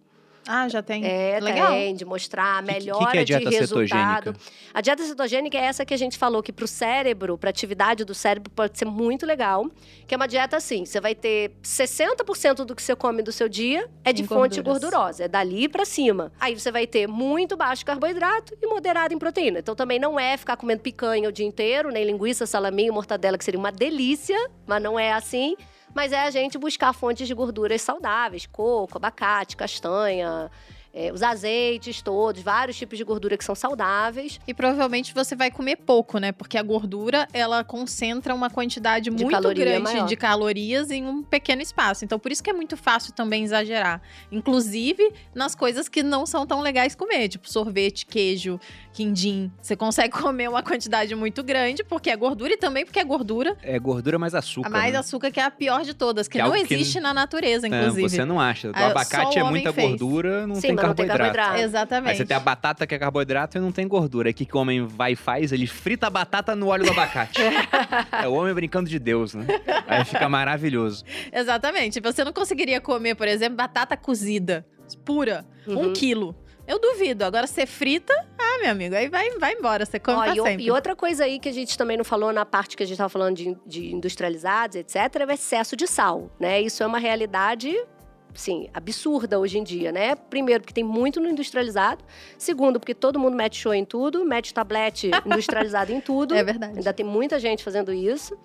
Ah, já tem. É, Legal. tem, de mostrar a Que- que- melhora que que é dieta de resultado. cetogênica? A dieta cetogênica é essa que a gente falou que pro cérebro, pra atividade do cérebro, pode ser muito legal. Que é uma dieta assim, você vai ter sessenta por cento do que você come do seu dia é de Em fonte gorduras. gordurosa, é dali pra cima. Aí você vai ter muito baixo carboidrato e moderado em proteína. Então também não é ficar comendo picanha o dia inteiro, nem linguiça, salaminho, mortadela, que seria uma delícia, mas não é assim. Mas é a gente buscar fontes de gorduras saudáveis, coco, abacate, castanha, é, os azeites todos, vários tipos de gordura que são saudáveis. E provavelmente você vai comer pouco, né? Porque a gordura, ela concentra uma quantidade muito caloria grande maior. de calorias em um pequeno espaço. Então, por isso que é muito fácil também exagerar. Inclusive, nas coisas que não são tão legais comer. Tipo, sorvete, queijo, quindim. Você consegue comer uma quantidade muito grande, porque é gordura e também porque é gordura. É gordura mais açúcar. A mais né? açúcar que é a pior de todas, que, Que é não algo que existe na natureza, Não, inclusive. você não acha. O Ah, abacate só é o homem muita fez. gordura, não Sim, tem mas não tem carboidrato. carboidrato. Exatamente. Aí você tem a batata que é carboidrato e não tem gordura. Aí o que, que o homem vai e faz? Ele frita a batata no óleo do abacate. É o homem brincando de Deus, né? Aí fica maravilhoso. Exatamente. Você não conseguiria comer, por exemplo, batata cozida, pura, Uhum. um quilo. Eu duvido. Agora, você frita, ah, meu amigo, aí vai, vai embora. Você come Ó, pra e, o- sempre. e outra coisa aí que a gente também não falou na parte que a gente estava falando de, de industrializados, etcétera, é o excesso de sal, né? Isso é uma realidade, sim, absurda hoje em dia, né? Primeiro, porque tem muito no industrializado. Segundo, porque todo mundo mete show em tudo, mete tablete industrializado em tudo. É verdade. Ainda tem muita gente fazendo isso.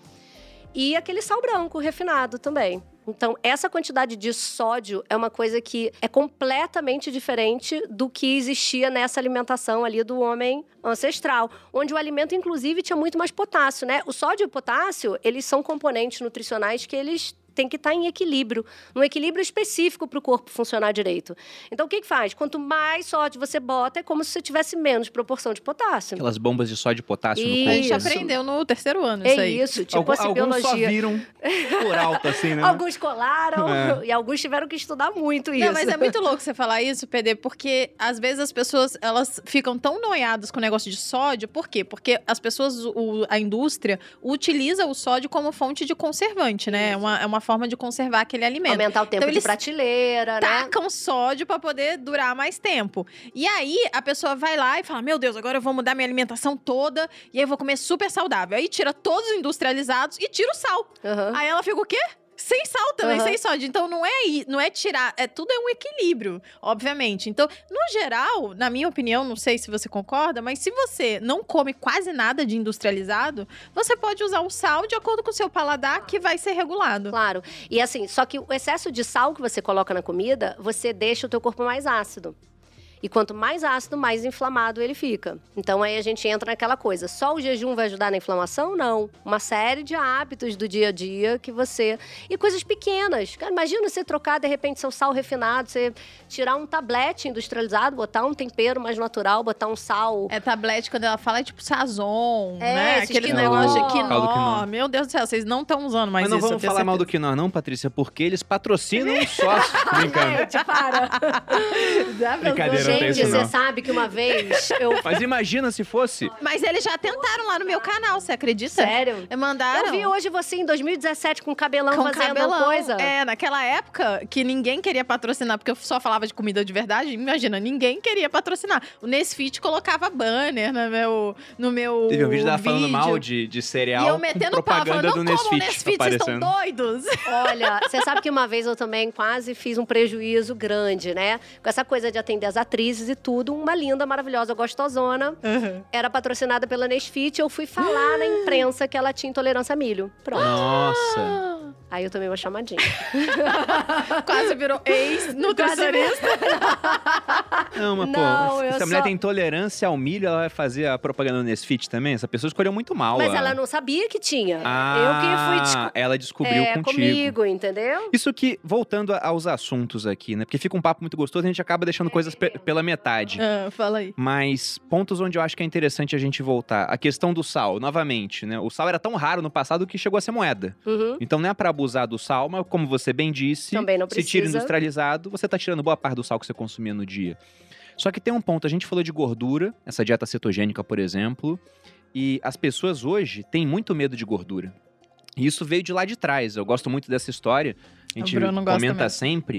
E aquele sal branco refinado também. Então, essa quantidade de sódio é uma coisa que é completamente diferente do que existia nessa alimentação ali do homem ancestral, onde o alimento, inclusive, tinha muito mais potássio, né? O sódio e o potássio, eles são componentes nutricionais que eles têm que estar em equilíbrio, num equilíbrio específico para o corpo funcionar direito. Então, o que que faz? Quanto mais sódio você bota, é como se você tivesse menos proporção de potássio. Aquelas bombas de sódio e potássio no Isso. A gente corpo. aprendeu no terceiro ano É isso aí. isso, tipo Algu- essa alguns só biologia. viram por alto, assim, né? Alguns colaram É. e alguns tiveram que estudar muito isso. Não, mas é muito louco você falar isso, P D, porque às vezes as pessoas, elas ficam tão noiadas com o negócio de sódio. Por quê? Porque as pessoas, o- a indústria, utiliza o sódio como fonte de conservante, né? É uma, é uma forma de conservar aquele alimento. Aumentar o tempo Então, de eles prateleira, né? Tacam sódio pra poder durar mais tempo. E aí, a pessoa vai lá e fala, meu Deus, agora eu vou mudar minha alimentação toda e aí eu vou comer super saudável. Aí tira todos os industrializados e tira o sal. Aham. Aí ela fica o quê? Sem sal também, Aham. sem sódio. Então, não é, i- não é tirar, é tudo é um equilíbrio, obviamente. Então, no geral, na minha opinião, não sei se você concorda, mas se você não come quase nada de industrializado, você pode usar o sal de acordo com o seu paladar, que vai ser regulado. Claro. E assim, só que o excesso de sal que você coloca na comida, você deixa o teu corpo mais ácido. E quanto mais ácido, mais inflamado ele fica. Então aí a gente entra naquela coisa. Só o jejum vai ajudar na inflamação? Não. Uma série de hábitos do dia a dia que você... E coisas pequenas. Cara, imagina você trocar, de repente, seu sal refinado, você tirar um tablete industrializado, botar um tempero mais natural, botar um sal... É tablete, quando ela fala, é tipo Sazon, É, né? esses Aquele quinó. negócio de Caldo quinó. quinó. Meu Deus do céu, vocês não estão usando mais Mas não isso. eu vamos tenho falar mal do certeza. quinoa, não, Patrícia, porque eles patrocinam um sócio. Brincando. Gente, para! Dá pra Brincadeira, usar. não tem Gente, isso você não. sabe que uma vez eu... Mas imagina se fosse. Mas eles já tentaram lá no meu canal, você acredita? Sério? Mandaram. Eu vi hoje você em dois mil e dezessete com cabelão com fazendo cabelão. coisa. É, naquela época que ninguém queria patrocinar, porque eu só falava de comida de verdade, imagina, ninguém queria patrocinar. O Nesfit colocava banner no meu, no meu Teve um vídeo dela falando vídeo. mal de, de cereal E eu com metendo pau, propaganda falando, do não comam Nesfit, Nesfit, vocês estão aparecendo. doidos. Olha, você sabe que uma vez eu também quase fiz um prejuízo grande, né? Com essa coisa de atender as atrizes e tudo, uma linda, maravilhosa, gostosona, era patrocinada pela Nesfit, eu fui falar na imprensa que ela tinha intolerância a milho. Pronto. Nossa. Aí eu tomei uma chamadinha. Quase virou ex-nutricionista. Não, mas Não, pô, eu se a mulher só- tem intolerância ao milho, ela vai fazer a propaganda do Nesfit também? Essa pessoa escolheu muito mal. Mas a- ela não sabia que tinha. Ah, eu que fui desco- ela descobriu é, contigo. comigo, entendeu? Isso que, voltando a- aos assuntos aqui, né? Porque fica um papo muito gostoso, a gente acaba deixando coisas pe- pela metade. Ah, fala aí. Mas pontos onde eu acho que é interessante a gente voltar. A questão do sal, novamente, né? O sal era tão raro no passado que chegou a ser moeda. Uhum. Então não é pra abusar do sal, mas como você bem disse, Também não se tira precisa. industrializado, você tá tirando boa parte do sal que você consumia no dia. Só que tem um ponto, a gente falou de gordura, essa dieta cetogênica, por exemplo, e as pessoas hoje têm muito medo de gordura. E isso veio de lá de trás. Eu gosto muito dessa história. A gente Bruno gosta comenta mesmo. sempre.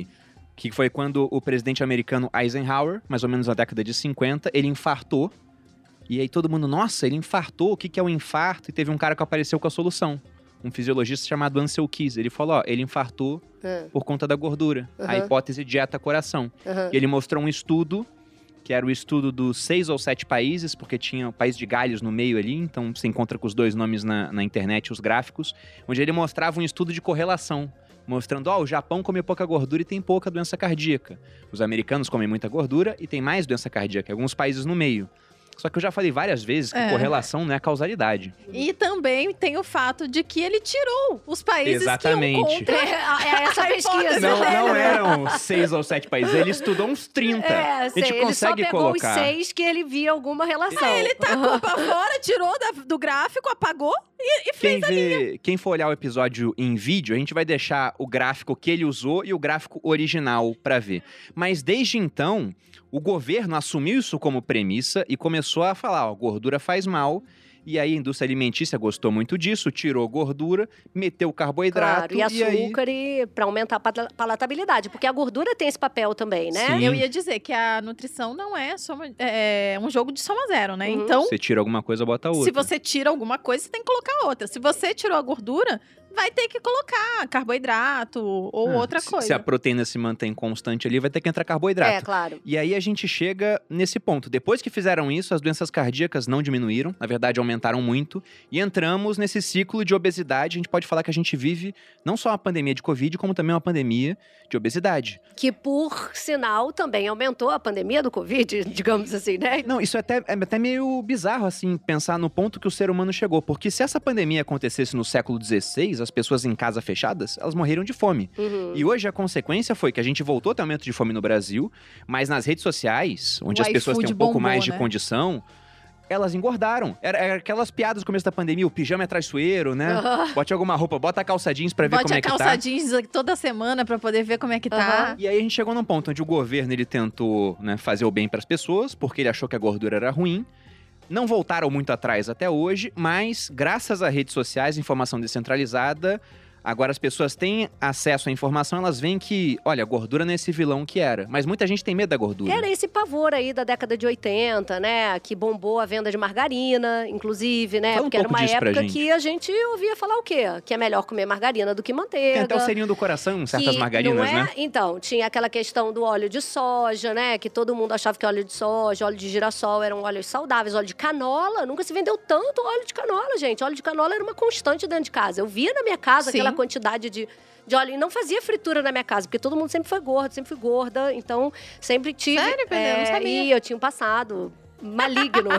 que foi quando o presidente americano Eisenhower, mais ou menos na década de cinquenta, ele infartou. E aí todo mundo, nossa, ele infartou, o que, que é um infarto? E teve um cara que apareceu com a solução. Um fisiologista chamado Ansel Keys. Ele falou, ó, ele infartou Uhum. por conta da gordura. Uhum. A hipótese dieta-coração. Uhum. E ele mostrou um estudo, que era o estudo dos seis ou sete países, porque tinha o país de Gales no meio ali, então você encontra com os dois nomes na, na internet, os gráficos, onde ele mostrava um estudo de correlação, mostrando, ó, o Japão come pouca gordura e tem pouca doença cardíaca. Os americanos comem muita gordura e tem mais doença cardíaca, alguns países no meio. Só que eu já falei várias vezes que É. correlação não é causalidade. E também tem o fato de que ele tirou os países Exatamente. que iam contra. É, é essa A pesquisa. hipótese Não, dele. não eram seis ou sete países, ele estudou uns trinta. É, A sei, gente ele só consegue pegou colocar. os seis que ele via alguma relação. Ele tacou pra fora, tirou da- do gráfico, apagou e, e Quem, fez. vê, quem for olhar o episódio em vídeo, a gente vai deixar o gráfico que ele usou e o gráfico original pra ver. Mas desde então, o governo assumiu isso como premissa e começou a falar, ó, gordura faz mal. E aí a indústria alimentícia gostou muito disso, tirou gordura, meteu carboidrato. Claro, e e aí... açúcar e para aumentar a pala- palatabilidade, porque a gordura tem esse papel também, né? Sim. Eu ia dizer que a nutrição não é, soma, é um jogo de soma zero, né? Uhum. Então, Você tira alguma coisa, bota outra. se você tira alguma coisa, você tem que colocar outra. Se você tirou a gordura, vai ter que colocar carboidrato ou Ah, outra se- coisa. Se a proteína se mantém constante ali, vai ter que entrar carboidrato. É, claro. E aí a gente chega nesse ponto. Depois que fizeram isso, as doenças cardíacas não diminuíram, na verdade aumentaram muito, e entramos nesse ciclo de obesidade. A gente pode falar que a gente vive não só uma pandemia de Covid, como também uma pandemia de obesidade. Que, por sinal, também aumentou a pandemia do Covid, digamos assim, né? Não, isso é até, é até meio bizarro, assim, pensar no ponto que o ser humano chegou. Porque se essa pandemia acontecesse no século dezesseis, as pessoas em casa fechadas, elas morreram de fome. Uhum. E hoje a consequência foi que a gente voltou a ter aumento de fome no Brasil, mas nas redes sociais, onde O as pessoas têm um iFood pouco bombou, mais de né? condição, elas engordaram. Era, era aquelas piadas no começo da pandemia, o pijama é traiçoeiro, né? Aham. Bote alguma roupa, bota a calça jeans pra ver Bote como a é que calça tá. jeans toda semana pra poder ver como é que tá. Aham. E aí a gente chegou num ponto onde o governo ele tentou, né, fazer o bem pras pessoas, porque ele achou que a gordura era ruim. Não voltaram muito atrás até hoje, mas graças a redes sociais, informação descentralizada, agora as pessoas têm acesso à informação, elas veem que, olha, a gordura não é esse vilão que era. Mas muita gente tem medo da gordura. Era esse pavor aí da década de oitenta, né? Que bombou a venda de margarina, inclusive, né? Fala um Porque era pouco uma disso pra época gente. que a gente ouvia falar o quê? Que é melhor comer margarina do que manteiga. Tem até o serinho do coração, certas que margarinas, não é... né? Então, tinha aquela questão do óleo de soja, né? Que todo mundo achava que óleo de soja, óleo de girassol eram óleos saudáveis. Óleo de canola, nunca se vendeu tanto óleo de canola, gente. Óleo de canola era uma constante dentro de casa. Eu via na minha casa Sim. aquela quantidade de, de óleo. E não fazia fritura na minha casa, porque todo mundo sempre foi gordo, sempre fui gorda. Então, sempre tive... Sério, Pedro? Eu não é, sabia. E eu tinha um passado maligno.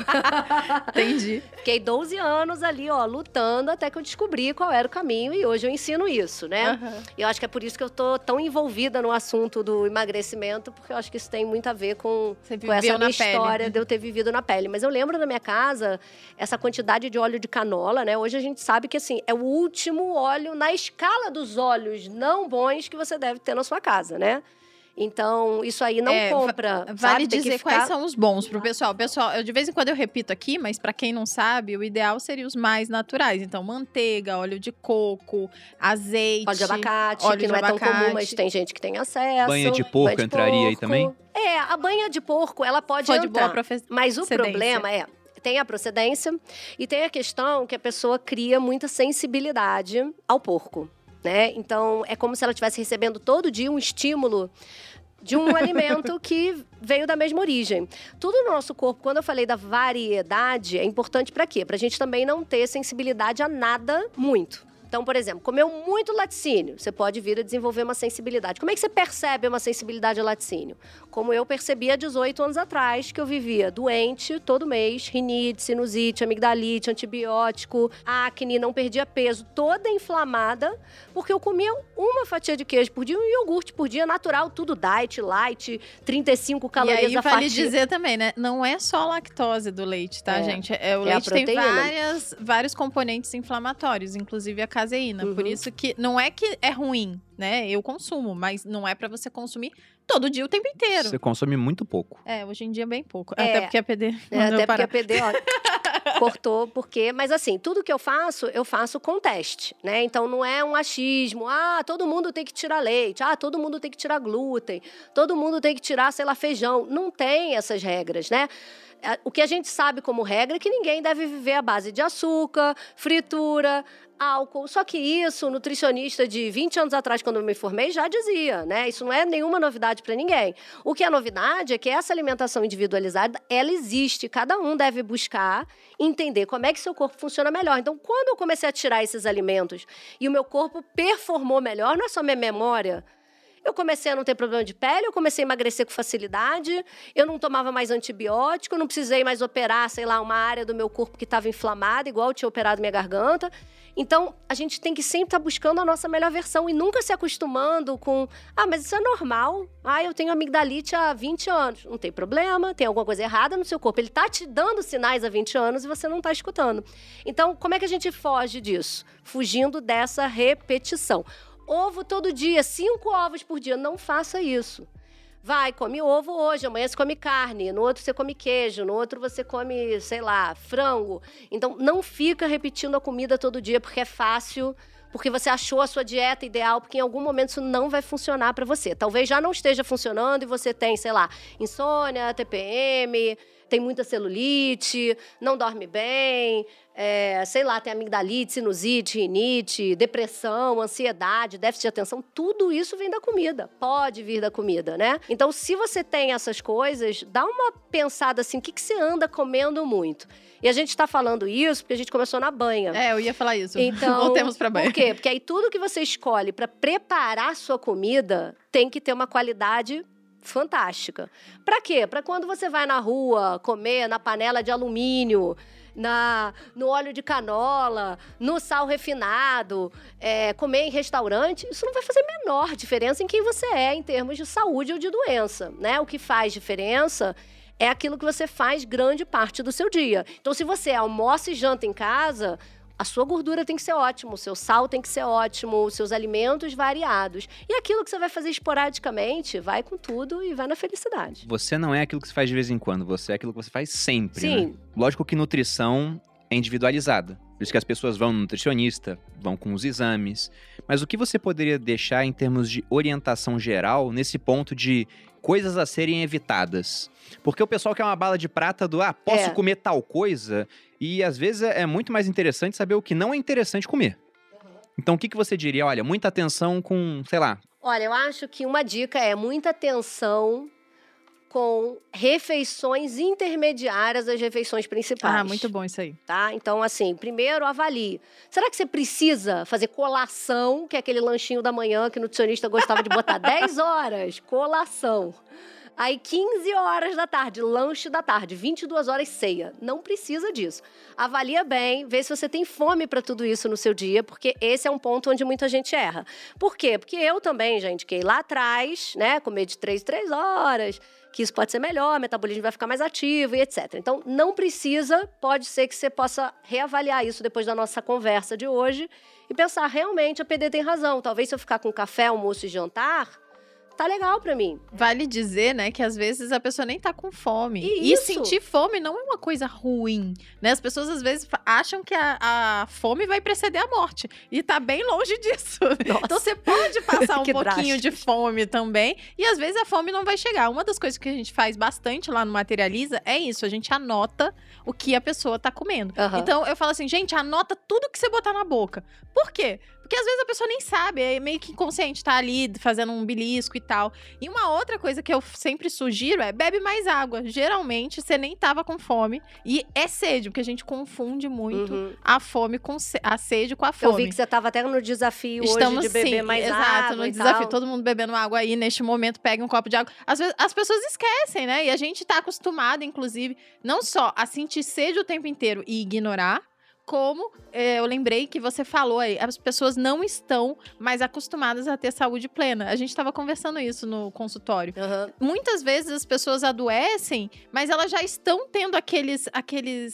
Entendi. Fiquei doze anos ali, ó, lutando até que eu descobri qual era o caminho. E hoje eu ensino isso, né? Aham. E eu acho que é por isso que eu tô tão envolvida no assunto do emagrecimento, porque eu acho que isso tem muito a ver com, Você com essa viveu minha na pele. história de eu ter vivido na pele. Mas eu lembro na minha casa, essa quantidade de óleo de canola, né? Hoje a gente sabe que, assim, é o último óleo na escala dos óleos não bons que você deve ter na sua casa, né? Então, isso aí não É, compra, Vale sabe? Tem que dizer ficar... quais são os bons pro pessoal. Pessoal, eu de vez em quando eu repito aqui, mas pra quem não sabe, o ideal seria os mais naturais. Então, manteiga, óleo de coco, azeite. Óleo de abacate, óleo que de não é tão abacate. comum, mas tem gente que tem acesso. Banha de porco Banha de entraria aí porco. também? É, a banha de porco, ela pode Foi de entrar. boa profe- Mas o procedência. problema é, tem a procedência e tem a questão que a pessoa cria muita sensibilidade ao porco, né? Então, é como se ela estivesse recebendo todo dia um estímulo de um alimento que veio da mesma origem. Tudo no nosso corpo, quando eu falei da variedade, é importante para quê? Pra gente também não ter sensibilidade a nada muito. Então, por exemplo, comeu muito laticínio, você pode vir a desenvolver uma sensibilidade. Como é que você percebe uma sensibilidade a laticínio? Como eu percebi há dezoito anos atrás, que eu vivia doente todo mês, rinite, sinusite, amigdalite, antibiótico, acne, não perdia peso, toda inflamada, porque eu comia uma fatia de queijo por dia, um iogurte por dia, natural, tudo diet, light, trinta e cinco E calorias aí, a vale fatia. dizer também, né? Não é só a lactose do leite, tá, É. gente? É, o É a leite tem proteína. várias, vários componentes inflamatórios, inclusive a caseína. Por Uhum. isso que não é que é ruim, né? Eu consumo, mas não é pra você consumir todo dia o tempo inteiro. Você consome muito pouco. É, hoje em dia bem pouco. É. Até porque a P D É, mandou até porque parar. a P D, ó, cortou, porque... Mas assim, tudo que eu faço, eu faço com teste, né? Então, não é um achismo. Ah, todo mundo tem que tirar leite. Ah, todo mundo tem que tirar glúten. Todo mundo tem que tirar, sei lá, feijão. Não tem essas regras, né? O que a gente sabe como regra é que ninguém deve viver à base de açúcar, fritura, álcool. Só que isso, o nutricionista de vinte anos atrás, quando eu me formei, já dizia, né? Isso não é nenhuma novidade para ninguém. O que é novidade é que essa alimentação individualizada, ela existe. Cada um deve buscar entender como é que seu corpo funciona melhor. Então, quando eu comecei a tirar esses alimentos e o meu corpo performou melhor, não é só minha memória... Eu comecei a não ter problema de pele, eu comecei a emagrecer com facilidade, eu não tomava mais antibiótico, eu não precisei mais operar, sei lá, uma área do meu corpo que estava inflamada, igual eu tinha operado minha garganta. Então, a gente tem que sempre estar buscando a nossa melhor versão e nunca se acostumando com... Ah, mas isso é normal. Ah, eu tenho amigdalite há vinte anos. Não tem problema, tem alguma coisa errada no seu corpo. Ele está te dando sinais há vinte anos e você não está escutando. Então, como é que a gente foge disso? Fugindo dessa repetição. Ovo todo dia, cinco ovos por dia. Não faça isso. Vai, come ovo hoje, amanhã você come carne, no outro você come queijo, no outro você come, sei lá, frango. Então, não fica repetindo a comida todo dia, porque é fácil, porque você achou a sua dieta ideal, porque em algum momento isso não vai funcionar para você. Talvez já não esteja funcionando e você tem, sei lá, insônia, T P M... tem muita celulite, não dorme bem, é, sei lá, tem amigdalite, sinusite, rinite, depressão, ansiedade, déficit de atenção, tudo isso vem da comida, pode vir da comida, né? Então, se você tem essas coisas, dá uma pensada assim, o que, que você anda comendo muito? E a gente está falando isso porque a gente começou na banha. É, eu ia falar isso. Então, voltemos para banha. Por quê? Porque aí tudo que você escolhe para preparar a sua comida tem que ter uma qualidade fantástica. Para quê? Para quando você vai na rua comer na panela de alumínio, na, no óleo de canola, no sal refinado, é, comer em restaurante, isso não vai fazer a menor diferença em quem você é em termos de saúde ou de doença, né? O que faz diferença é aquilo que você faz grande parte do seu dia. Então, se você almoça e janta em casa, a sua gordura tem que ser ótima, o seu sal tem que ser ótimo, os seus alimentos variados. E aquilo que você vai fazer esporadicamente, vai com tudo e vai na felicidade. Você não é aquilo que você faz de vez em quando, você é aquilo que você faz sempre, Sim. né? Lógico que nutrição é individualizada. Por isso que as pessoas vão no nutricionista, vão com os exames. Mas o que você poderia deixar em termos de orientação geral nesse ponto de coisas a serem evitadas? Porque o pessoal quer uma bala de prata do, ah, posso É. comer tal coisa? E às vezes é muito mais interessante saber o que não é interessante comer. Então o que, que você diria? Olha, muita atenção com, sei lá... Olha, eu acho que uma dica é muita atenção com refeições intermediárias às refeições principais. Ah, muito bom isso aí. Tá? Então, assim, primeiro avalie. Será que você precisa fazer colação, que é aquele lanchinho da manhã que o nutricionista gostava de botar dez horas? Colação. Aí, quinze horas da tarde, lanche da tarde, vinte e duas horas, ceia. Não precisa disso. Avalia bem, vê se você tem fome para tudo isso no seu dia, porque esse é um ponto onde muita gente erra. Por quê? Porque eu também já indiquei lá atrás, né, comer de três em três horas, que isso pode ser melhor, o metabolismo vai ficar mais ativo e etcétera. Então, não precisa, pode ser que você possa reavaliar isso depois da nossa conversa de hoje e pensar, realmente, a P D tem razão. Talvez se eu ficar com café, almoço e jantar, tá legal pra mim. Vale dizer, né, que às vezes a pessoa nem tá com fome. E E isso? sentir fome não é uma coisa ruim, né? As pessoas às vezes fa- acham que a, a fome vai preceder a morte. E tá bem longe disso. Nossa. Então você pode passar um Que pouquinho drástico. de fome também. E às vezes a fome não vai chegar. Uma das coisas que a gente faz bastante lá no Materializa é isso. A gente anota o que a pessoa tá comendo. Aham. Então eu falo assim, gente, anota tudo que você botar na boca. Por quê? Porque às vezes a pessoa nem sabe, é meio que inconsciente, tá ali fazendo um belisco e tal. E uma outra coisa que eu sempre sugiro é bebe mais água. Geralmente você nem tava com fome. E é sede, porque a gente confunde muito Uhum. a fome com se- a sede com a Eu fome. vi que você estava até no desafio Estamos hoje de beber sim, mais exato, água no e desafio. tal. Todo mundo bebendo água aí, neste momento, pega um copo de água. Às vezes as pessoas esquecem, né? E a gente tá acostumado, inclusive, não só a sentir sede o tempo inteiro e ignorar, como é, eu lembrei que você falou aí, as pessoas não estão mais acostumadas a ter saúde plena. A gente estava conversando isso no consultório. Aham. Muitas vezes as pessoas adoecem, mas elas já estão tendo aqueles, aqueles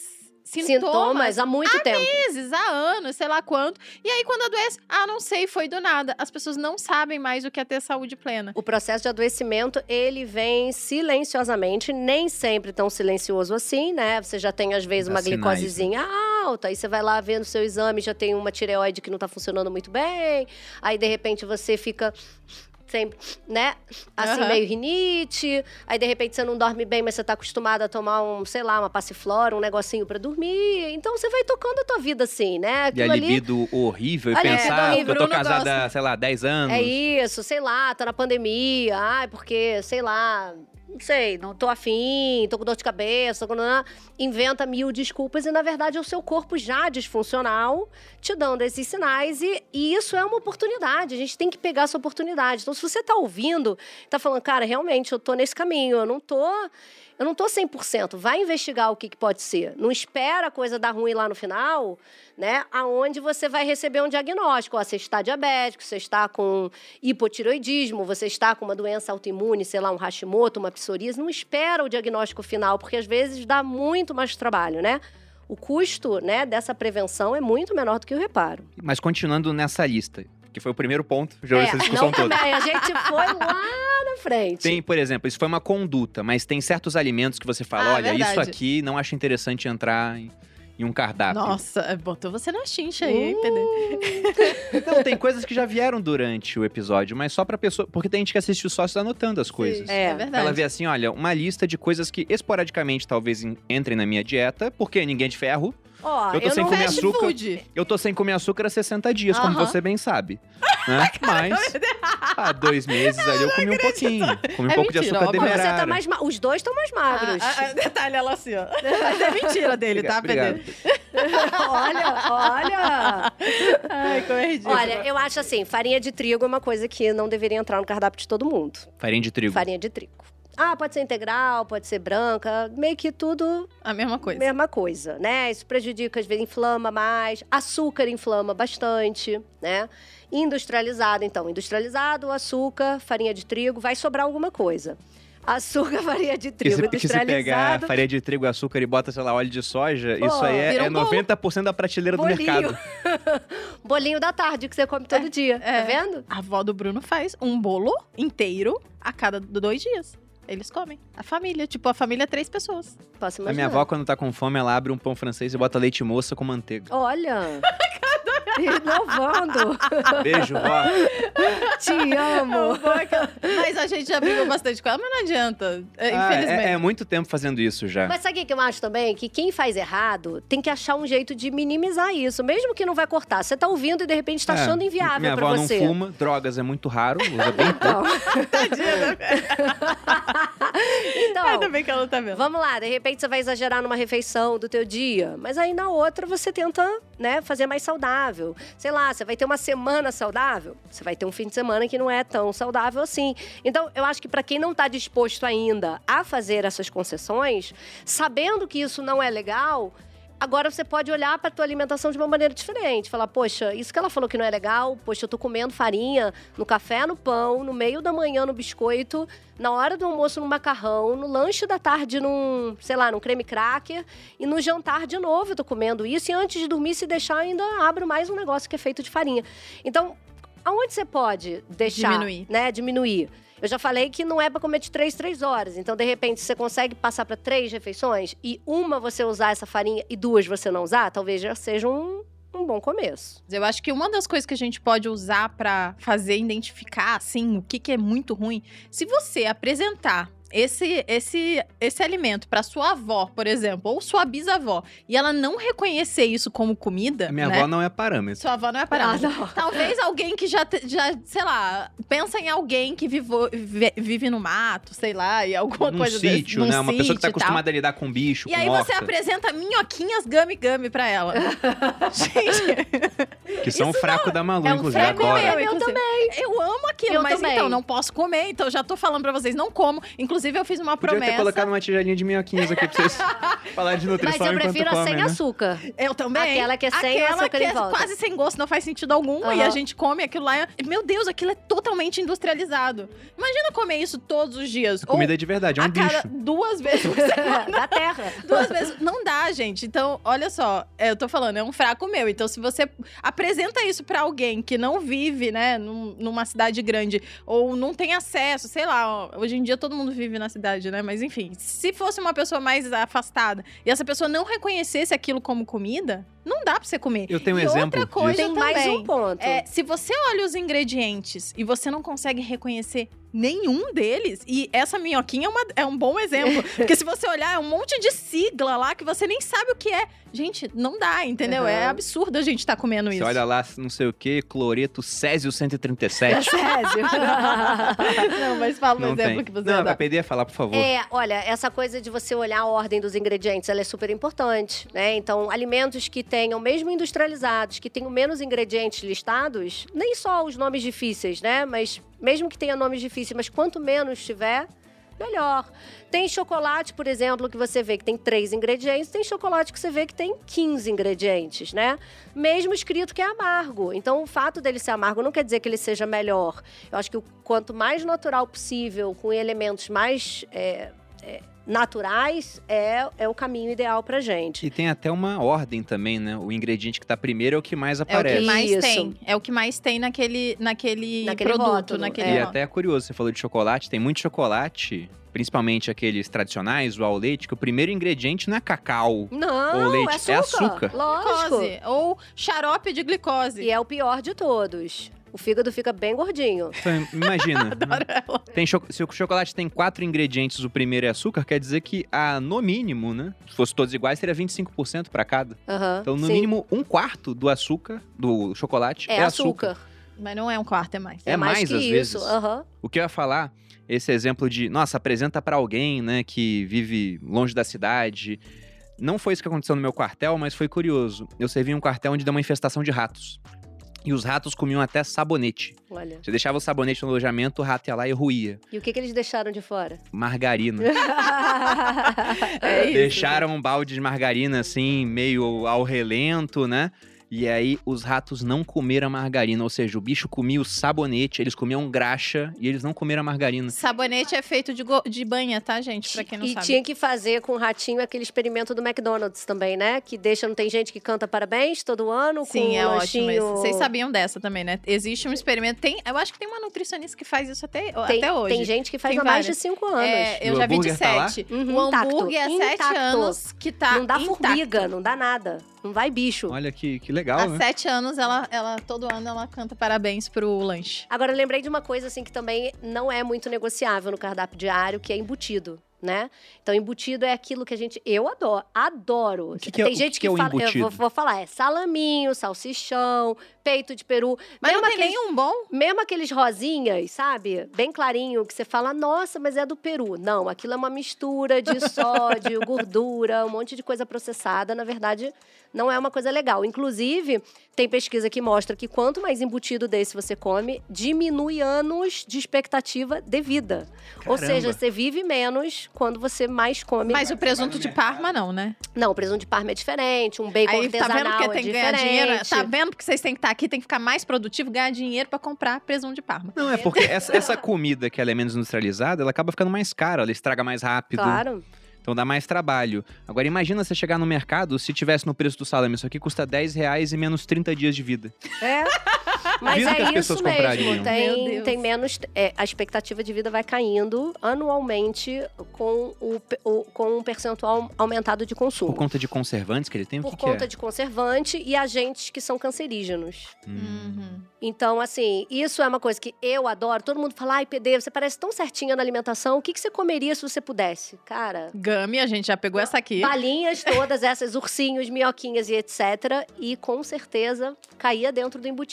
sintomas, sintomas há muito tempo. meses, há anos, sei lá quanto. E aí, quando adoece, ah, não sei, foi do nada. As pessoas não sabem mais o que é ter saúde plena. O processo de adoecimento, ele vem silenciosamente, nem sempre tão silencioso assim, né? Você já tem, às vezes, Dá uma sinais, glicosezinha alta, aí você vai lá vendo o seu exame, já tem uma tireoide que não tá funcionando muito bem, aí, de repente, você fica... sempre, né? Assim, Uhum. meio rinite. Aí, de repente, você não dorme bem, mas você tá acostumada a tomar um, sei lá, uma passiflora, um negocinho pra dormir. Então, você vai tocando a tua vida assim, né? E a Aquilo ali libido horrível. E Ali- pensar é, que eu tô Bruno casada há, gosta. sei lá, dez anos. é isso, sei lá, tá na pandemia. Ai, porque, sei lá... Não sei, não tô afim, tô com dor de cabeça, tô com... inventa mil desculpas e, na verdade, é o seu corpo já disfuncional te dando esses sinais e, e isso é uma oportunidade, a gente tem que pegar essa oportunidade. Então, se você tá ouvindo, tá falando, cara, realmente, eu tô nesse caminho, eu não tô... Eu não tô cem por cento. Vai investigar o que, que pode ser. Não espera a coisa dar ruim lá no final, né? Aonde você vai receber um diagnóstico. Ó, você está diabético, você está com hipotireoidismo, você está com uma doença autoimune, sei lá, um Hashimoto, uma psoríase. Não espera o diagnóstico final, porque às vezes dá muito mais trabalho, né? O custo, né, dessa prevenção é muito menor do que o reparo. Mas continuando nessa lista, que foi o primeiro ponto de hoje, essa discussão não toda. também, a gente foi lá na frente. Tem, por exemplo, isso foi uma conduta, mas tem certos alimentos que você fala, Ah, olha, verdade. isso aqui não acho interessante entrar em, em um cardápio. Nossa, botou você na chincha aí, hein, Uh. Pedro? Então, tem coisas que já vieram durante o episódio, mas só pra pessoa... Porque tem gente que assiste o sócio anotando as coisas. É, É verdade. Ela vê assim, olha, uma lista de coisas que esporadicamente talvez en- entrem na minha dieta, porque ninguém é de ferro. Ó, Eu tô sem não comer Fast açúcar. food. Eu tô sem comer açúcar há sessenta dias, como Aham. você bem sabe. Né? Mas, há dois meses ali eu comi um pouquinho. Comi um É pouco de mentira, açúcar óbvio. Você demerara. tá mais ma... Os dois estão mais magros. Ah, ah, detalhe, ela assim, ó. Mas é mentira dele, tá, Obrigado, Pedro? obrigado. olha, olha. Ai, como é ridículo. Olha, eu acho assim, farinha de trigo é uma coisa que não deveria entrar no cardápio de todo mundo. Farinha de trigo. Farinha de trigo. Ah, pode ser integral, pode ser branca, meio que tudo A mesma coisa. mesma coisa, né? Isso prejudica, às vezes inflama mais. Açúcar inflama bastante, né? Industrializado, então. Industrializado, açúcar, farinha de trigo, vai sobrar alguma coisa. Açúcar, farinha de Porque trigo se, porque se pegar industrializado. farinha de trigo, açúcar e bota, sei lá, óleo de soja, Pô, isso aí é, vira um é bolo. noventa por cento da prateleira do Bolinho. mercado. Bolinho da tarde que você come todo dia, é. tá vendo? A avó do Bruno faz um bolo inteiro a cada dois dias. Eles comem. A família, tipo, a família é três pessoas. Posso A imaginar. minha avó, quando tá com fome, ela abre um pão francês e bota leite moça com manteiga. Olha! Inovando! Beijo, vó. Te amo! Mas a gente já brigou bastante com ela, mas não adianta. É, Ah, infelizmente. é, é muito tempo fazendo isso já. Mas sabe o que eu acho também? Que quem faz errado tem que achar um jeito de minimizar isso, mesmo que não vai cortar. Você tá ouvindo e de repente tá É, achando inviável Minha pra avó você. não fuma, drogas é muito raro, usa bem pouco. Então, Ainda bem que ela tá vendo. vamos lá, de repente você vai exagerar numa refeição do teu dia, mas aí na outra você tenta, né, fazer mais saudável. Sei lá, você vai ter uma semana saudável, você vai ter um fim de semana que não é tão saudável assim. Então, eu acho que para quem não tá disposto ainda a fazer essas concessões, sabendo que isso não é legal, agora você pode olhar para tua alimentação de uma maneira diferente. Falar, poxa, isso que ela falou que não é legal, poxa, eu tô comendo farinha no café, no pão, no meio da manhã no biscoito, na hora do almoço no macarrão, no lanche da tarde num, sei lá, num creme cracker, e no jantar de novo eu tô comendo isso, e antes de dormir, se deixar, ainda abro mais um negócio que é feito de farinha. Então, aonde você pode deixar, Diminuir. né, diminuir? Eu já falei que não é para comer de três, três horas. Então, de repente, você consegue passar para três refeições e uma você usar essa farinha e duas você não usar, talvez já seja um, um bom começo. Eu acho que uma das coisas que a gente pode usar pra fazer identificar, assim, o que, que é muito ruim, se você apresentar esse, esse, esse alimento pra sua avó, por exemplo, ou sua bisavó, e ela não reconhecer isso como comida, A minha né? avó não é parâmetro. Sua avó não é parada. Ah, não. Talvez alguém que já, te- já, sei lá, pensa em alguém que vivo, vi- vive no mato, sei lá, e alguma Num coisa sítio, desse, né? num Uma pessoa que tá sítio e tal. acostumada a lidar com bicho, E com aí você horta. apresenta minhoquinhas gummy gummy pra ela. Gente, Que são o fraco da Malu, É um inclusive. fraco Adoro. meu, Eu inclusive. também. Eu amo aquilo, Eu mas também. então, não posso comer. Então, já tô falando pra vocês, não como. Inclusive, eu fiz uma Podia promessa. ter colocado uma tigelinha de minhoquinhos aqui pra vocês falarem de Mas nutrição eu enquanto prefiro a comem, sem né? açúcar. Eu também. Aquela que é sem Aquela açúcar que em é volta. quase sem gosto, não faz sentido algum. E Aham. a gente come aquilo lá. é- Meu Deus, aquilo é totalmente industrializado. Imagina comer isso todos os dias. Comida de verdade, é um a cada bicho. duas vezes por semana. Da terra. Duas vezes. Não dá, gente. Então, olha só. Eu tô falando, é um fraco meu. Então, se você apresenta isso pra alguém que não vive, né, num- numa cidade grande, ou não tem acesso, sei lá, ó, hoje em dia todo mundo vive na cidade, né? Mas enfim, se fosse uma pessoa mais afastada e essa pessoa não reconhecesse aquilo como comida, não dá pra você comer. Eu tenho um e exemplo outra coisa disso. Tem mais também, um ponto. é, se você olha os ingredientes e você não consegue reconhecer nenhum deles, e essa minhoquinha é, uma- é um bom exemplo, porque se você olhar, é um monte de sigla lá que você nem sabe o que é. Gente, não dá, entendeu? Uhum. É absurdo a gente estar comendo Você isso. olha lá, não sei o que, cloreto Césio cento e trinta e sete. Césio. Não, mas fala um Não exemplo tem. que você Não, dá. a P D ia falar, por favor. É, olha, essa coisa de você olhar a ordem dos ingredientes, ela é super importante, né? Então, alimentos que tenham, mesmo industrializados, que tenham menos ingredientes listados, nem só os nomes difíceis, né? Mas mesmo que tenha nomes difíceis, mas quanto menos tiver, melhor. Tem chocolate, por exemplo, que você vê que tem três ingredientes, tem chocolate que você vê que tem quinze ingredientes, né? Mesmo escrito que é amargo. Então, o fato dele ser amargo não quer dizer que ele seja melhor. Eu acho que o quanto mais natural possível, com elementos mais é, é, naturais, é, é o caminho ideal pra gente. E tem até uma ordem também, né? O ingrediente que tá primeiro é o que mais É o que aparece. mais Isso. tem. É o que mais tem naquele, naquele, Naquele produto, rótulo, naquele E é. rótulo. até é curioso, você falou de chocolate, tem muito chocolate, principalmente aqueles tradicionais, o ao leite, que o primeiro ingrediente não é cacau. Não, Ou leite, é é açúcar. açúcar. Lógico. Glicose, ou xarope de glicose. E é o pior de todos. O fígado fica bem gordinho. Então, imagina. Adoro ela. Tem cho- se o chocolate tem quatro ingredientes, o primeiro é açúcar, quer dizer que, ah, no mínimo, né? Se fosse todos iguais, seria vinte e cinco por cento para cada. Aham, Então, no sim. mínimo, um quarto do açúcar, do chocolate, é, É açúcar. açúcar. Mas não é um quarto, é mais. É mais, que às isso. vezes. Aham. O que eu ia falar, esse exemplo de, nossa, apresenta pra alguém, né, que vive longe da cidade. Não foi isso que aconteceu no meu quartel, mas foi curioso. Eu servi em um quartel onde deu uma infestação de ratos. E os ratos comiam até sabonete. Olha. Você deixava o sabonete no alojamento, o rato ia lá e ruía. E o que, que eles deixaram de fora? Margarina. É isso. Deixaram um balde de margarina, assim, meio ao relento, né? E aí, os ratos não comeram a margarina. Ou seja, o bicho comia o sabonete, eles comiam graxa e eles não comeram a margarina. Sabonete é feito de, go- de banha, tá, gente? Pra quem não E sabe. tinha que fazer com o ratinho aquele experimento do McDonald's também, né? Que deixa, não tem gente que canta parabéns todo ano com Sim, um é lanchinho... ótimo. esse. Vocês sabiam dessa também, né? Existe um experimento. Tem, eu acho que tem uma nutricionista que faz isso até, Tem, até hoje. tem gente que faz Tem há mais de várias. cinco anos. É, eu E o já vi de hambúrguer tá lá? sete. Uhum, o intacto, hambúrguer é sete intacto. anos que tá Não dá intacto. formiga, não dá nada. Não vai bicho. Olha que, que legal, Há né? sete anos, ela, ela, todo ano, ela canta parabéns pro lanche. Agora, eu lembrei de uma coisa assim que também não é muito negociável no cardápio diário, que é embutido, né? Então, embutido é aquilo que a gente... Eu adoro, adoro. O que que é- Tem o gente que que é o fala... Eu embutido? vou, vou falar, é salaminho, salsichão, peito de peru. Mas mesmo não tem aqueles, nenhum bom? mesmo aqueles rosinhas, sabe? Bem clarinho, que você fala, nossa, mas é do Peru. Não, aquilo é uma mistura de sódio, gordura, um monte de coisa processada. Na verdade, não é uma coisa legal. Inclusive, tem pesquisa que mostra que quanto mais embutido desse você come, diminui anos de expectativa de vida. Ou Caramba. seja, você vive menos quando você mais come. Mas o presunto de Parma, não, né? Não, o presunto de Parma é diferente, um bacon Aí tá artesanal vendo porque é tem que diferente. ganhar dinheiro? Tá vendo porque vocês têm que estar aqui, tem que ficar mais produtivo, ganhar dinheiro pra comprar presunto de Parma. Não, é porque essa, essa comida que ela é menos industrializada, ela acaba ficando mais cara, ela estraga mais rápido. Claro. Então dá mais trabalho. Agora imagina você chegar no mercado, se tivesse no preço do salame, isso aqui custa dez reais e menos trinta dias de vida. É. Mas Duvido que as é pessoas isso comprariam. mesmo. Meu Tem, Deus. tem menos. É, a expectativa de vida vai caindo anualmente com, o, pe- o- com um percentual aumentado de consumo. Por conta de conservantes que ele tem, o Por que, conta que é? de conservante e agentes que são cancerígenos. Hum. Uhum. Então, assim, isso é uma coisa que eu adoro. Todo mundo fala, ai, P D, você parece tão certinha na alimentação. O que, que você comeria se você pudesse? Cara, Gami, a gente já pegou essa aqui. balinhas todas essas, ursinhos, minhoquinhas e etcétera. E com certeza caía dentro do embutido.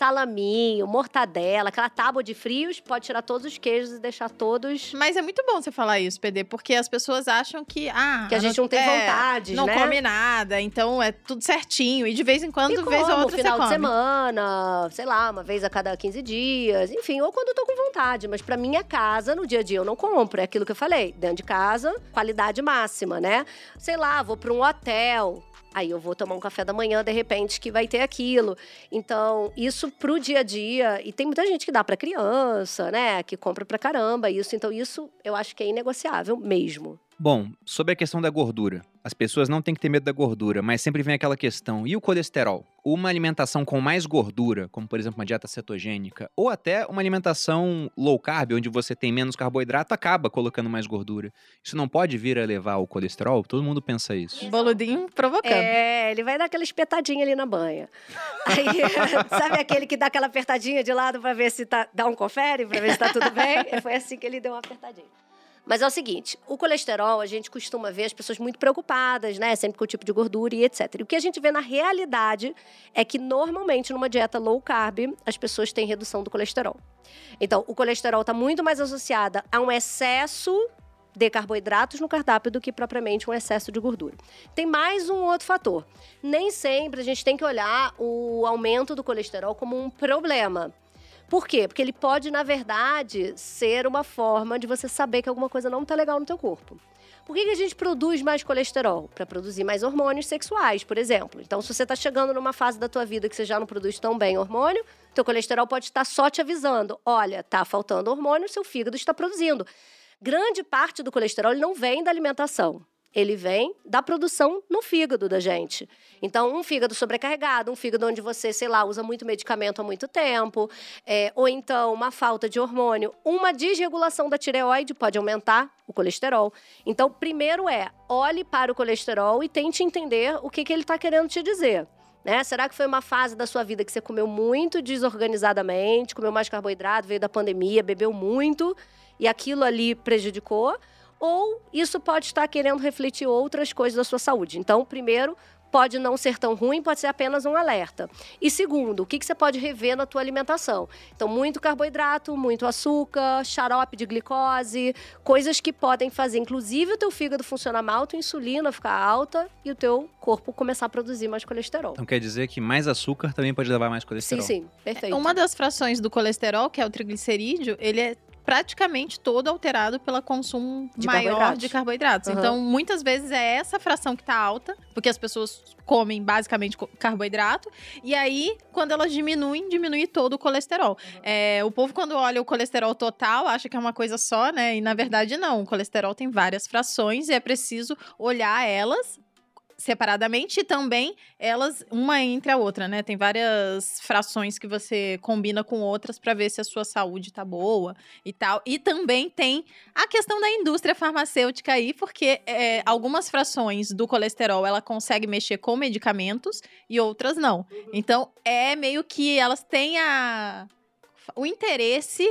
salaminho, mortadela, aquela tábua de frios, pode tirar todos os queijos e deixar todos… Mas é muito bom você falar isso, P D, porque as pessoas acham que… Ah, que a gente não tem é, vontade, não né? come nada, então é tudo certinho. E de vez em quando, E de vez ou como, outra, final você de come. semana, sei lá, uma vez a cada quinze dias, enfim, ou quando eu tô com vontade. Mas pra minha casa, no dia a dia, eu não compro. É aquilo que eu falei, dentro de casa, qualidade máxima, né? Sei lá, vou pra um hotel… Aí eu vou tomar um café da manhã, de repente, que vai ter aquilo. Então, isso pro dia a dia… E tem muita gente que dá pra criança, né? Que compra pra caramba isso. Então, isso eu acho que é inegociável mesmo. Bom, sobre a questão da gordura. As pessoas não têm que ter medo da gordura, mas sempre vem aquela questão. E o colesterol? Uma alimentação com mais gordura, como por exemplo uma dieta cetogênica, ou até uma alimentação low carb, onde você tem menos carboidrato, acaba colocando mais gordura. Isso não pode vir a elevar o colesterol? Todo mundo pensa isso. Boludinho provocando. É, ele vai dar aquela espetadinha ali na banha. Aí, sabe aquele que dá aquela apertadinha de lado pra ver se tá… Dá um confere, pra ver se tá tudo bem? Foi assim que ele deu uma apertadinha. Mas é o seguinte, o colesterol, a gente costuma ver as pessoas muito preocupadas, né? Sempre com o tipo de gordura e etcétera. E o que a gente vê na realidade é que, normalmente, numa dieta low carb, as pessoas têm redução do colesterol. Então, o colesterol está muito mais associado a um excesso de carboidratos no cardápio do que propriamente um excesso de gordura. Tem mais um outro fator. Nem sempre a gente tem que olhar o aumento do colesterol como um problema. Por quê? Porque ele pode, na verdade, ser uma forma de você saber que alguma coisa não está legal no teu corpo. Por que que a gente produz mais colesterol? Para produzir mais hormônios sexuais, por exemplo. Então, se você está chegando numa fase da tua vida que você já não produz tão bem hormônio, teu colesterol pode estar só te avisando. Olha, tá faltando hormônio, seu fígado está produzindo. Grande parte do colesterol não vem da alimentação. Ele vem da produção no fígado da gente. Então, um fígado sobrecarregado, um fígado onde você, sei lá, usa muito medicamento há muito tempo, é, ou então uma falta de hormônio, uma desregulação da tireoide pode aumentar o colesterol. Então, primeiro é, olhe para o colesterol e tente entender o que, que ele está querendo te dizer. Né? Será que foi uma fase da sua vida que você comeu muito desorganizadamente, comeu mais carboidrato, veio da pandemia, bebeu muito e aquilo ali prejudicou? Ou isso pode estar querendo refletir outras coisas da sua saúde. Então, primeiro, pode não ser tão ruim, pode ser apenas um alerta. E segundo, o que que você pode rever na tua alimentação? Então, muito carboidrato, muito açúcar, xarope de glicose, coisas que podem fazer, inclusive, o teu fígado funcionar mal, a tua insulina ficar alta e o teu corpo começar a produzir mais colesterol. Então quer dizer que mais açúcar também pode levar mais colesterol? Sim, sim, perfeito. Uma das frações do colesterol, que é o triglicerídeo, ele é praticamente todo alterado pelo consumo De maior carboidratos. de carboidratos. Uhum. Então, muitas vezes é essa fração que tá alta, porque as pessoas comem basicamente co- carboidrato, e aí, quando elas diminuem, diminui todo o colesterol. É, o povo, quando olha o colesterol total, acha que é uma coisa só, né? E, na verdade, não. O colesterol tem várias frações e é preciso olhar elas separadamente e também elas uma entre a outra, né? Tem várias frações que você combina com outras para ver se a sua saúde tá boa e tal. E também tem a questão da indústria farmacêutica aí, porque é, algumas frações do colesterol ela consegue mexer com medicamentos e outras não. Então é meio que elas têm a, o interesse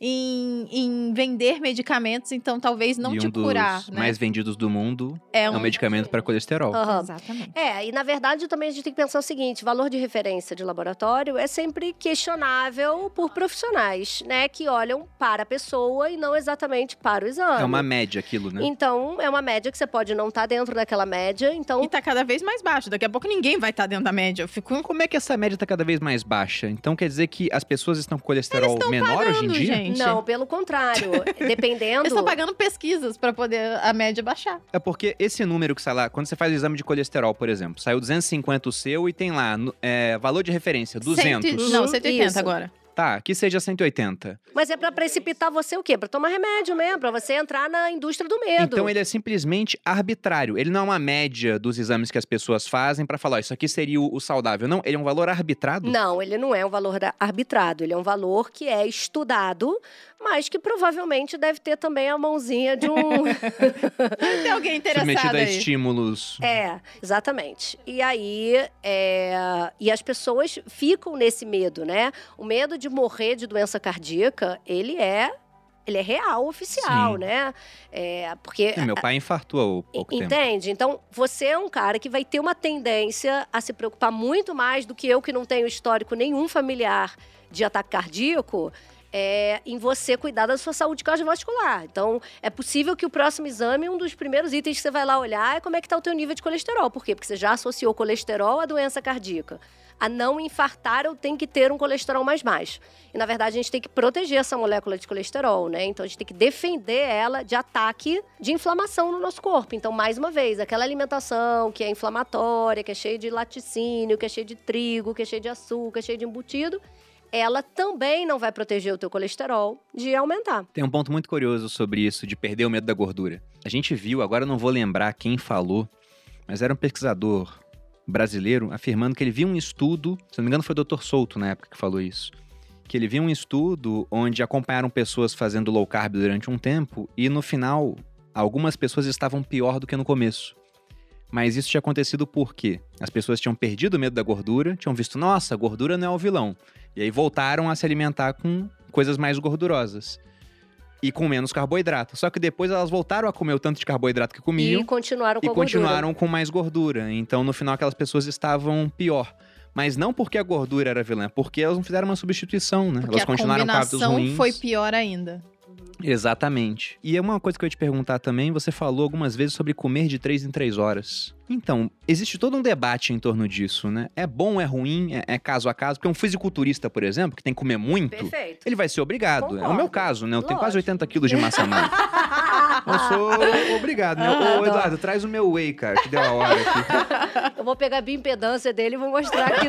Em, em vender medicamentos, então talvez não e te um curar, dos né? mais vendidos do mundo É é um um medicamento para colesterol. Aham. Exatamente. É, e na verdade também a gente tem que pensar o seguinte, valor de referência de laboratório é sempre questionável por profissionais, né, que olham para a pessoa e não exatamente para o exame. É uma média aquilo, né? Então, é uma média que você pode não estar dentro daquela média, então… E tá cada vez mais baixo. Daqui a pouco ninguém vai estar dentro da média. Eu fico Como é que essa média tá cada vez mais baixa? Então quer dizer que as pessoas estão com colesterol menor hoje em pagando, dia? gente. Não, pelo contrário, dependendo… Eles estão pagando pesquisas pra poder a média baixar. É porque esse número que sai lá, quando você faz o exame de colesterol, por exemplo, saiu duzentos e cinquenta o seu e tem lá no- é, valor de referência, duzentos. Cento e- não, cento e oitenta Isso. agora. Tá, que seja cento e oitenta. Mas é pra precipitar você o quê? Pra tomar remédio mesmo, pra você entrar na indústria do medo. Então ele é simplesmente arbitrário. Ele não é uma média dos exames que as pessoas fazem pra falar, ó, isso aqui seria o, o saudável. Não, ele é um valor arbitrado. Não, ele não é um valor da- arbitrado, ele é um valor que é estudado, mas que provavelmente deve ter também a mãozinha de um… Tem alguém interessado Submetido a aí. estímulos. É, exatamente. E aí, é, e as pessoas ficam nesse medo, né? O medo de morrer de doença cardíaca, ele é ele é real, oficial, Sim. né? É, porque... É, meu pai infartou há pouco tempo. Entende? Então, você é um cara que vai ter uma tendência a se preocupar muito mais do que eu, que não tenho histórico nenhum familiar de ataque cardíaco, é, em você cuidar da sua saúde cardiovascular. Então, é possível que o próximo exame, um dos primeiros itens que você vai lá olhar é como é que está o teu nível de colesterol. Por quê? Porque você já associou colesterol à doença cardíaca. A não infartar, eu tenho que ter um colesterol mais baixo. E, na verdade, a gente tem que proteger essa molécula de colesterol, né? Então, a gente tem que defender ela de ataque de inflamação no nosso corpo. Então, mais uma vez, aquela alimentação que é inflamatória, que é cheia de laticínio, que é cheia de trigo, que é cheia de açúcar, cheia de embutido, ela também não vai proteger o teu colesterol de aumentar. Tem um ponto muito curioso sobre isso, de perder o medo da gordura. A gente viu, agora eu não vou lembrar quem falou, mas era um pesquisador brasileiro afirmando que ele viu um estudo, se não me engano foi o doutor Souto na época que falou isso, que ele viu um estudo onde acompanharam pessoas fazendo low carb durante um tempo e no final algumas pessoas estavam pior do que no começo. Mas isso tinha acontecido porque as pessoas tinham perdido o medo da gordura, tinham visto, nossa, gordura não é o vilão. E aí voltaram a se alimentar com coisas mais gordurosas. E com menos carboidrato. Só que depois elas voltaram a comer o tanto de carboidrato que comiam. E continuaram com e a continuaram gordura. com mais gordura. Então, no final, aquelas pessoas estavam pior. Mas não porque a gordura era vilã, porque elas não fizeram uma substituição, né? Porque elas continuaram com hábitos a ruins. combinação foi pior ainda. Exatamente. E é uma coisa que eu ia te perguntar também, você falou algumas vezes sobre comer de três em três horas. Então, existe todo um debate em torno disso, né? É bom, é ruim, é, é caso a caso. Porque um fisiculturista, por exemplo, que tem que comer muito, Perfeito. ele vai ser obrigado. Concordo. É o meu caso, né? Eu tenho quase Lógico. oitenta quilos de massa magra. Eu sou obrigado, né? Ah, Ô, Eduardo, traz o meu whey, cara, que deu a hora aqui. Eu vou pegar a bioimpedância dele e vou mostrar aqui.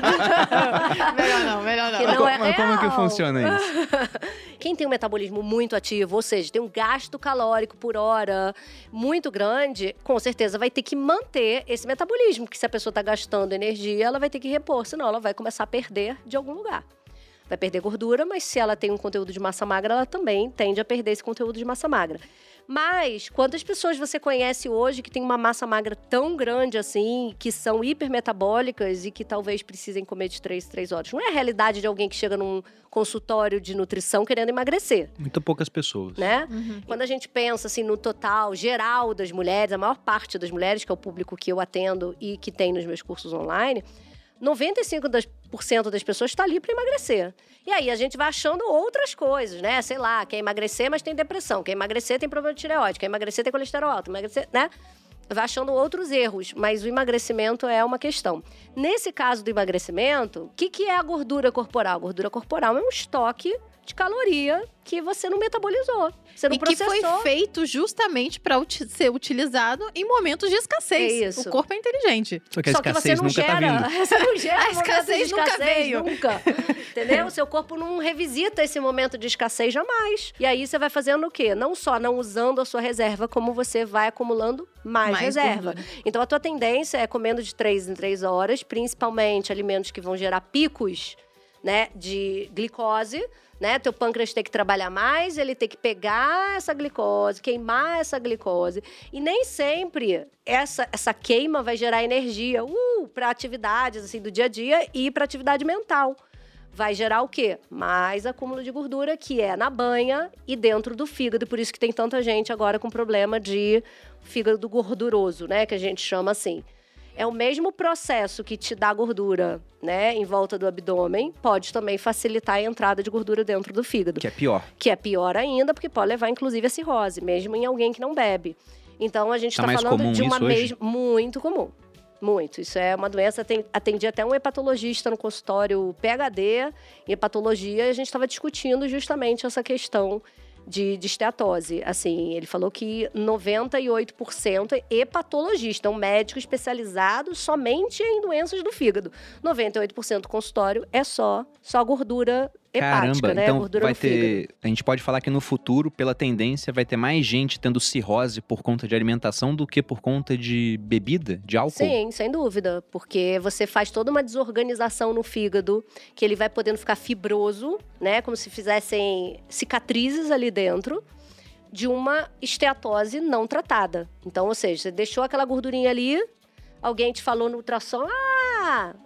Melhor não, melhor não. Que Mas, não co- é mas como é que real. funciona isso? Quem tem um metabolismo muito ativo, ou seja, tem um gasto calórico por hora muito grande, com certeza vai ter que manter esse metabolismo, porque se a pessoa está gastando energia, ela vai ter que repor, senão ela vai começar a perder de algum lugar. Vai perder gordura, mas se ela tem um conteúdo de massa magra, ela também tende a perder esse conteúdo de massa magra. Mas, quantas pessoas você conhece hoje que tem uma massa magra tão grande assim, que são hipermetabólicas e que talvez precisem comer de três, três horas? Não é a realidade de alguém que chega num consultório de nutrição querendo emagrecer, Muito poucas pessoas. né? Uhum. Quando a gente pensa assim no total geral das mulheres, a maior parte das mulheres, que é o público que eu atendo e que tem nos meus cursos online, noventa e cinco por cento das pessoas está ali para emagrecer. E aí a gente vai achando outras coisas, né? Sei lá, quer emagrecer, mas tem depressão. Quer emagrecer, tem problema de tireoide. Quer emagrecer, tem colesterol alto. Emagrecer, né? Vai achando outros erros, mas o emagrecimento é uma questão. Nesse caso do emagrecimento, o que, que é a gordura corporal? A gordura corporal é um estoque de caloria que você não metabolizou, você não E que processou. foi feito justamente para ser utilizado em momentos de escassez. É isso. O corpo é inteligente. Só que a Só que você escassez não nunca tá gera, vindo. você não gera A momentos de escassez nunca escassez, veio. nunca. Entendeu? O seu corpo não revisita esse momento de escassez jamais. E aí você vai fazendo o quê? Não só não usando a sua reserva, como você vai acumulando mais, Mais reserva. gordura. Então a tua tendência é comendo de três em três horas, principalmente alimentos que vão gerar picos, né, de glicose. Né? Teu pâncreas tem que trabalhar mais, ele tem que pegar essa glicose, queimar essa glicose. E nem sempre essa, essa queima vai gerar energia uh, para atividades assim, do dia a dia e para atividade mental. Vai gerar o quê? Mais acúmulo de gordura, que é na banha e dentro do fígado. E por isso que tem tanta gente agora com problema de fígado gorduroso, né? Que a gente chama assim. É o mesmo processo que te dá gordura, né, em volta do abdômen, pode também facilitar a entrada de gordura dentro do fígado. Que é pior. Que é pior ainda, porque pode levar, inclusive, a cirrose, mesmo em alguém que não bebe. Então, a gente Tá está mais falando comum de uma isso hoje? mesma... Muito comum. Muito. Isso é uma doença... Tem... Atendi até um hepatologista no consultório P H D em hepatologia e a gente estava discutindo justamente essa questão de, de esteatose. Assim, ele falou que noventa e oito por cento é hepatologista, um médico especializado somente em doenças do fígado. noventa e oito por cento do consultório é só, só gordura hepática, Caramba, né? então Gordura vai no fígado. ter... A gente pode falar que no futuro, pela tendência, vai ter mais gente tendo cirrose por conta de alimentação do que por conta de bebida, de álcool? Sim, sem dúvida, porque você faz toda uma desorganização no fígado, que ele vai podendo ficar fibroso, né, como se fizessem cicatrizes ali dentro, de uma esteatose não tratada. Então, ou seja, você deixou aquela gordurinha ali, alguém te falou no ultrassom, ah,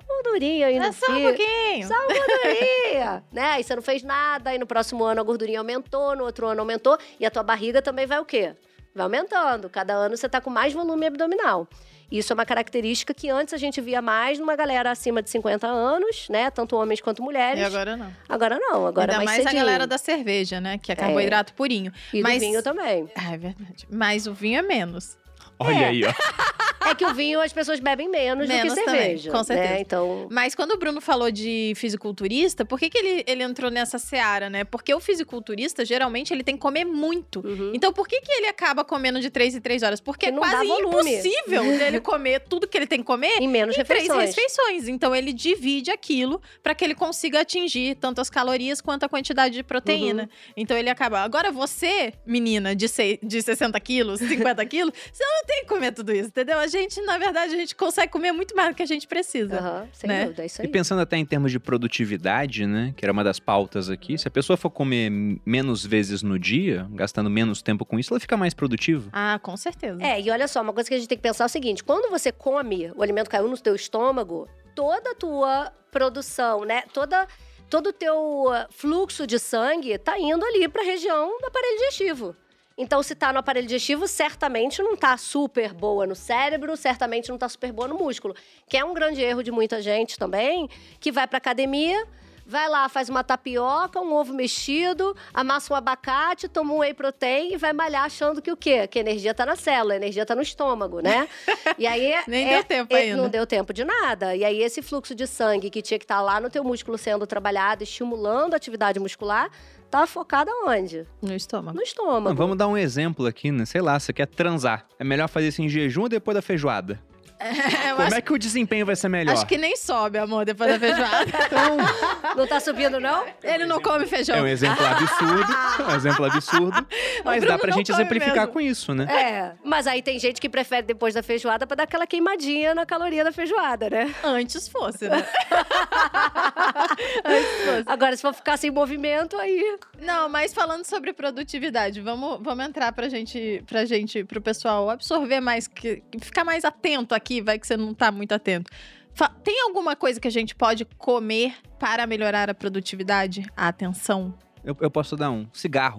gordurinha aí no É só um fio. pouquinho. Só uma gordurinha, né? Aí você não fez nada, aí no próximo ano a gordurinha aumentou, no outro ano aumentou, e a tua barriga também vai o quê? Vai aumentando. Cada ano você tá com mais volume abdominal. Isso é uma característica que antes a gente via mais numa galera acima de cinquenta anos, né? Tanto homens quanto mulheres. E agora não. Agora não, agora Ainda mais mais cedinho. a galera da cerveja, né? Que é carboidrato purinho. E Mas... do vinho também. Ah, é verdade. Mas o vinho é menos. Olha É. aí, ó. É que o vinho as pessoas bebem menos, Menos do que também, cerveja. com certeza. Né? Então, Mas quando o Bruno falou de fisiculturista, por que, que ele, ele entrou nessa seara, né? Porque o fisiculturista, geralmente, ele tem que comer muito. uhum. Então, por que, que ele acaba comendo de três em três horas? Porque Que é não dá quase volume. impossível dele comer tudo que ele tem que comer em menos em três refeições. refeições. Então, ele divide aquilo para que ele consiga atingir tanto as calorias quanto a quantidade de proteína. Uhum. Então, ele acaba... Agora, você, menina de, sei- de sessenta quilos, cinquenta quilos, você não tem que comer tudo isso, entendeu? A gente, na verdade, a gente consegue comer muito mais do que a gente precisa. Aham, sem né? dúvida, é isso E aí. pensando até em termos de produtividade, né? Que era uma das pautas aqui. Se a pessoa for comer menos vezes no dia, gastando menos tempo com isso, ela fica mais produtiva. Ah, com certeza. É, e olha só, uma coisa que a gente tem que pensar é o seguinte: quando você come, o alimento caiu no teu estômago, toda a tua produção, né? Toda, todo o teu uh, fluxo de sangue tá indo ali pra região do aparelho digestivo. Então, se tá no aparelho digestivo, certamente não tá super boa no cérebro, certamente não tá super boa no músculo. Que é um grande erro de muita gente também, que vai pra academia, vai lá, faz uma tapioca, um ovo mexido, amassa um abacate, toma um whey protein e vai malhar achando que o quê? Que a energia tá na célula, a energia tá no estômago, né? E aí... Nem é- deu tempo é- ainda. Não deu tempo de nada. E aí esse fluxo de sangue que tinha que estar lá no teu músculo sendo trabalhado, estimulando a atividade muscular, tá focado aonde? No estômago. No estômago. Não, vamos dar um exemplo aqui, né? Sei lá, você quer transar. É melhor fazer isso em jejum ou depois da feijoada? É, eu Como acho, é que o desempenho vai ser melhor? acho que nem sobe, amor, depois da feijoada. Não tá subindo, não? Ele não come feijão. É um exemplo absurdo, é um exemplo absurdo, mas Bruno dá pra não gente come exemplificar mesmo. com isso, né? É, mas aí tem gente que prefere depois da feijoada pra dar aquela queimadinha na caloria da feijoada, né? Antes fosse, né? Antes fosse. Agora, se for ficar sem movimento, aí... Não, mas falando sobre produtividade, vamos, vamos entrar pra gente, pra gente, pro pessoal absorver mais, que, ficar mais atento aqui, vai que você não tá muito atento. Fa- Tem alguma coisa que a gente pode comer para melhorar a produtividade, a atenção? Eu, eu posso dar um cigarro.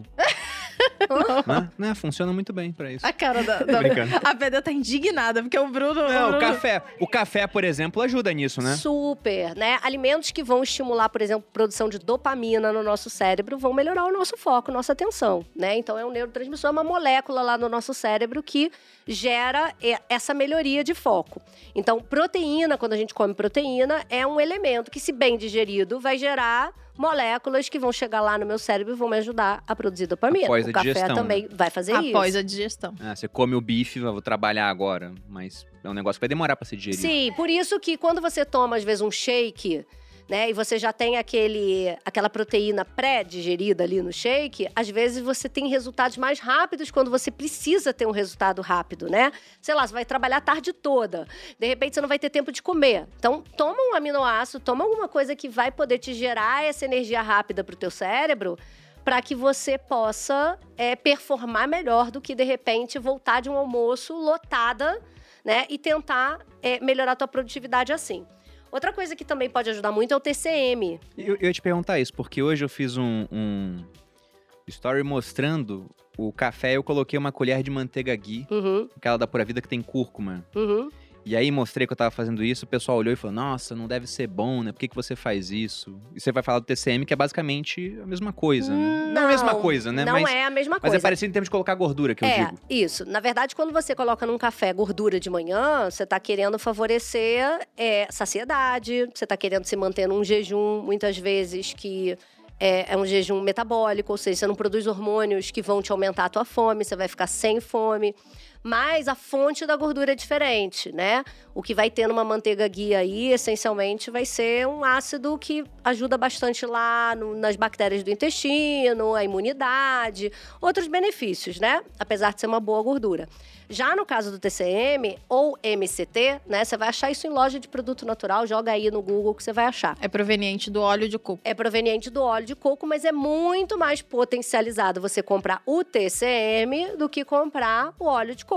né? Né? Funciona muito bem pra isso. A cara da... Tô da... brincando. A Pedro tá indignada, porque o Bruno... Não, o Bruno... café. O café, por exemplo, ajuda nisso, né? Super, né? Alimentos que vão estimular, por exemplo, a produção de dopamina no nosso cérebro vão melhorar o nosso foco, nossa atenção, né? Então, é um neurotransmissor, é uma molécula lá no nosso cérebro que gera e- essa melhoria de foco. Então, proteína, quando a gente come proteína, é um elemento que, se bem digerido, vai gerar moléculas que vão chegar lá no meu cérebro e vão me ajudar a produzir dopamina. Após o a café digestão, também vai fazer isso. Após a digestão. Ah, você come o bife, eu vou trabalhar agora, mas é um negócio que vai demorar pra ser digerido. Sim, por isso que quando você toma, às vezes, um shake, né, e você já tem aquele, aquela proteína pré-digerida ali no shake, às vezes você tem resultados mais rápidos quando você precisa ter um resultado rápido, né? Sei lá, você vai trabalhar a tarde toda, de repente você não vai ter tempo de comer. Então, toma um aminoácido, toma alguma coisa que vai poder te gerar essa energia rápida pro teu cérebro, para que você possa é, performar melhor do que, de repente, voltar de um almoço lotada, né, e tentar é, melhorar a tua produtividade assim. Outra coisa que também pode ajudar muito é o T C M. Eu, eu ia te perguntar isso, porque hoje eu fiz um, um story mostrando o café, eu coloquei uma colher de manteiga ghee, Uhum, aquela da Pura Vida que tem cúrcuma. uhum. E aí mostrei que eu tava fazendo isso, o pessoal olhou e falou, nossa, não deve ser bom, né? Por que, que você faz isso? E você vai falar do T C M, que é basicamente a mesma coisa, né? Não, a mesma coisa, né? Não mas é a mesma mas coisa. é parecido em termos de colocar gordura, que eu É, digo. isso. Na verdade, quando você coloca num café gordura de manhã, você tá querendo favorecer é, saciedade, você tá querendo se manter num jejum, muitas vezes, que é, é um jejum metabólico, ou seja, você não produz hormônios que vão te aumentar a tua fome, você vai ficar sem fome. Mas a fonte da gordura é diferente, né? O que vai ter numa manteiga ghee aí, essencialmente, vai ser um ácido que ajuda bastante lá no, nas bactérias do intestino, a imunidade, outros benefícios, né? Apesar de ser uma boa gordura. Já no caso do T C M ou M C T, né? Você vai achar isso em loja de produto natural, joga aí no Google que você vai achar. É proveniente do óleo de coco. É proveniente do óleo de coco, mas é muito mais potencializado você comprar o T C M do que comprar o óleo de coco.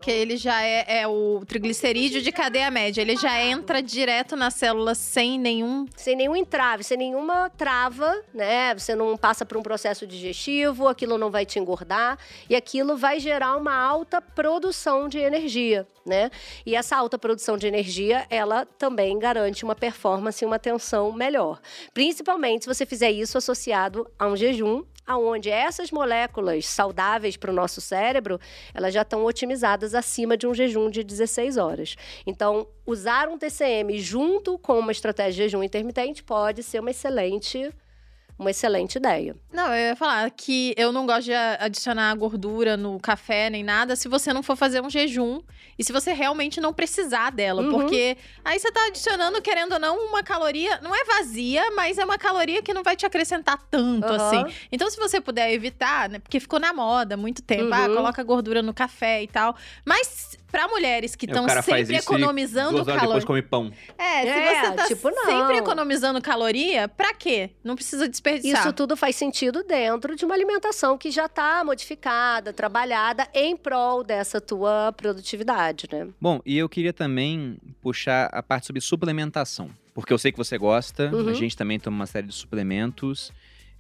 Que ele já é, é o triglicerídeo de cadeia média. Ele já entra direto na célula sem nenhum… Sem nenhum entrave, sem nenhuma trava, né? Você não passa por um processo digestivo, aquilo não vai te engordar. E aquilo vai gerar uma alta produção de energia, né? E essa alta produção de energia, ela também garante uma performance e uma tensão melhor. Principalmente se você fizer isso associado a um jejum, onde essas moléculas saudáveis para o nosso cérebro, elas já estão otimizadas acima de um jejum de dezesseis horas. Então, usar um T C M junto com uma estratégia de jejum intermitente pode ser uma excelente, uma excelente ideia. Não, eu ia falar que eu não gosto de adicionar gordura no café nem nada se você não for fazer um jejum e se você realmente não precisar dela. Uhum. Porque aí você tá adicionando, querendo ou não, uma caloria… Não é vazia, mas é uma caloria que não vai te acrescentar tanto, Uhum. assim. Então, se você puder evitar, né? Porque ficou na moda há muito tempo. Uhum. Ah, coloca gordura no café e tal. Mas… Pra mulheres que estão sempre economizando duas horas calor... depois come pão. É, se É, você tá tipo, não. sempre economizando caloria, pra quê? Não precisa desperdiçar. Isso tudo faz sentido dentro de uma alimentação que já está modificada, trabalhada em prol dessa tua produtividade, né? Bom, e eu queria também puxar a parte sobre suplementação. Porque eu sei que você gosta, Uhum. a gente também toma uma série de suplementos.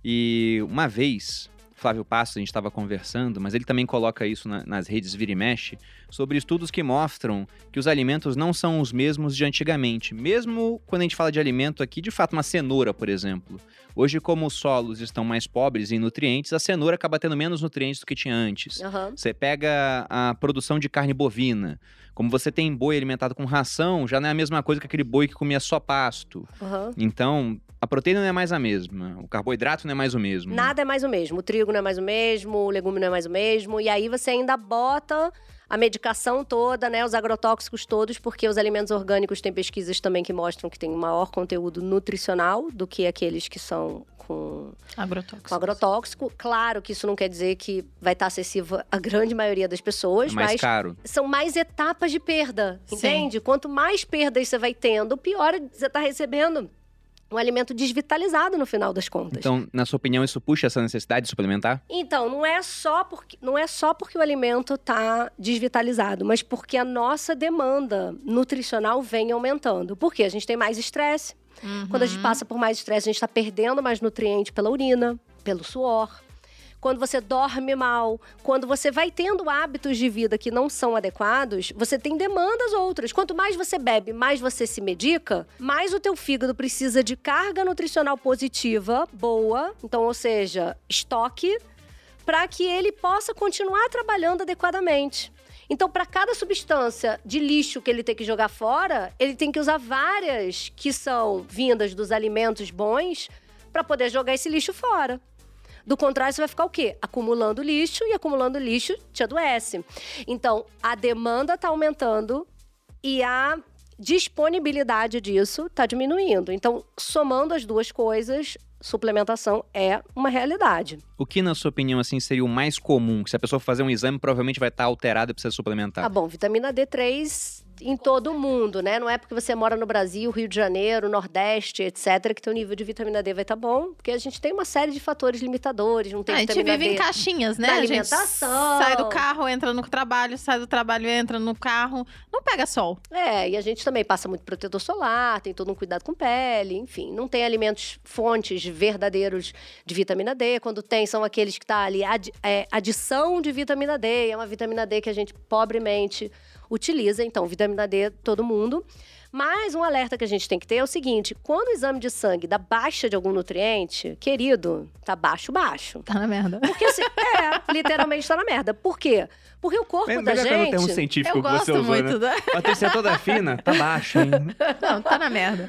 E uma vez… Flávio Passos, a gente estava conversando, mas ele também coloca isso na, nas redes Vira e Mexe, sobre estudos que mostram que os alimentos não são os mesmos de antigamente. Mesmo quando a gente fala de alimento aqui, de fato, uma cenoura, por exemplo. Hoje, como os solos estão mais pobres em nutrientes, a cenoura acaba tendo menos nutrientes do que tinha antes. Uhum. Você pega a produção de carne bovina. Como você tem boi alimentado com ração, já não é a mesma coisa que aquele boi que comia só pasto. Uhum. Então, a proteína não é mais a mesma, o carboidrato não é mais o mesmo. Nada é mais o mesmo. O trigo não é mais o mesmo, o legume não é mais o mesmo. E aí você ainda bota a medicação toda, né? Os agrotóxicos todos, porque os alimentos orgânicos têm pesquisas também que mostram que tem um maior conteúdo nutricional do que aqueles que são com agrotóxico. com agrotóxico. Claro que isso não quer dizer que vai estar acessível à grande maioria das pessoas, É mais mas caro. são mais etapas de perda, Sim. entende? Quanto mais perdas você vai tendo, pior você está recebendo um alimento desvitalizado no final das contas. Então, na sua opinião, isso puxa essa necessidade de suplementar? Então, não é só porque, não é só porque o alimento está desvitalizado, mas porque a nossa demanda nutricional vem aumentando. Por quê? A gente tem mais estresse. Uhum. Quando a gente passa por mais estresse, a gente está perdendo mais nutriente pela urina, pelo suor. Quando você dorme mal, quando você vai tendo hábitos de vida que não são adequados, você tem demandas outras. Quanto mais você bebe, mais você se medica, mais o teu fígado precisa de carga nutricional positiva, boa, então, ou seja, estoque, para que ele possa continuar trabalhando adequadamente. Então, para cada substância de lixo que ele tem que jogar fora, ele tem que usar várias que são vindas dos alimentos bons para poder jogar esse lixo fora. Do contrário, você vai ficar o quê? Acumulando lixo, e acumulando lixo te adoece. Então, a demanda está aumentando e a disponibilidade disso está diminuindo. Então, somando as duas coisas, suplementação é uma realidade. O que, na sua opinião, assim, seria o mais comum? Que se a pessoa fazer um exame, provavelmente vai estar alterada e precisa suplementar. Ah, bom, vitamina D três em todo o mundo, né? Não é porque você mora no Brasil, Rio de Janeiro, Nordeste, etcétera, que teu nível de vitamina D vai estar bom, porque a gente tem uma série de fatores limitadores, não tem Ah, a gente vitamina vive D em caixinhas, né? na A gente alimentação. sai do carro, entra no trabalho, sai do trabalho, entra no carro. Não pega sol. É, e a gente também passa muito protetor solar, tem todo um cuidado com pele, enfim. Não tem alimentos, fontes verdadeiros de vitamina D. Quando tem, são aqueles que tá ali, adi- é, adição de vitamina D. É uma vitamina D que a gente pobremente utiliza. Então, vitamina D, todo mundo. Mas um alerta que a gente tem que ter é o seguinte: quando o exame de sangue dá baixa de algum nutriente, querido, tá baixo, baixo. Tá na merda. Porque assim, é, literalmente tá na merda. Por quê? Porque o corpo É da melhor que eu não tenho um gente… científico Eu que você gosto usou, muito né? da… Patrícia é toda fina, tá baixo, hein? Não, tá na merda.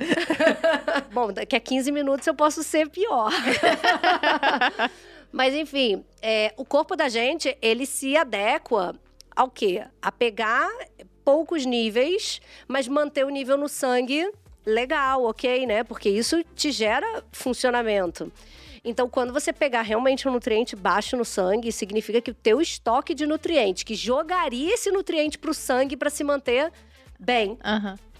Bom, daqui a quinze minutos eu posso ser pior. Mas, enfim, é, o corpo da gente, ele se adequa ao quê? A pegar poucos níveis, mas manter o nível no sangue legal, ok, né? Porque isso te gera funcionamento. Então, quando você pegar realmente um nutriente baixo no sangue, significa que o teu estoque de nutrientes, que jogaria esse nutriente pro sangue para se manter bem, Aham.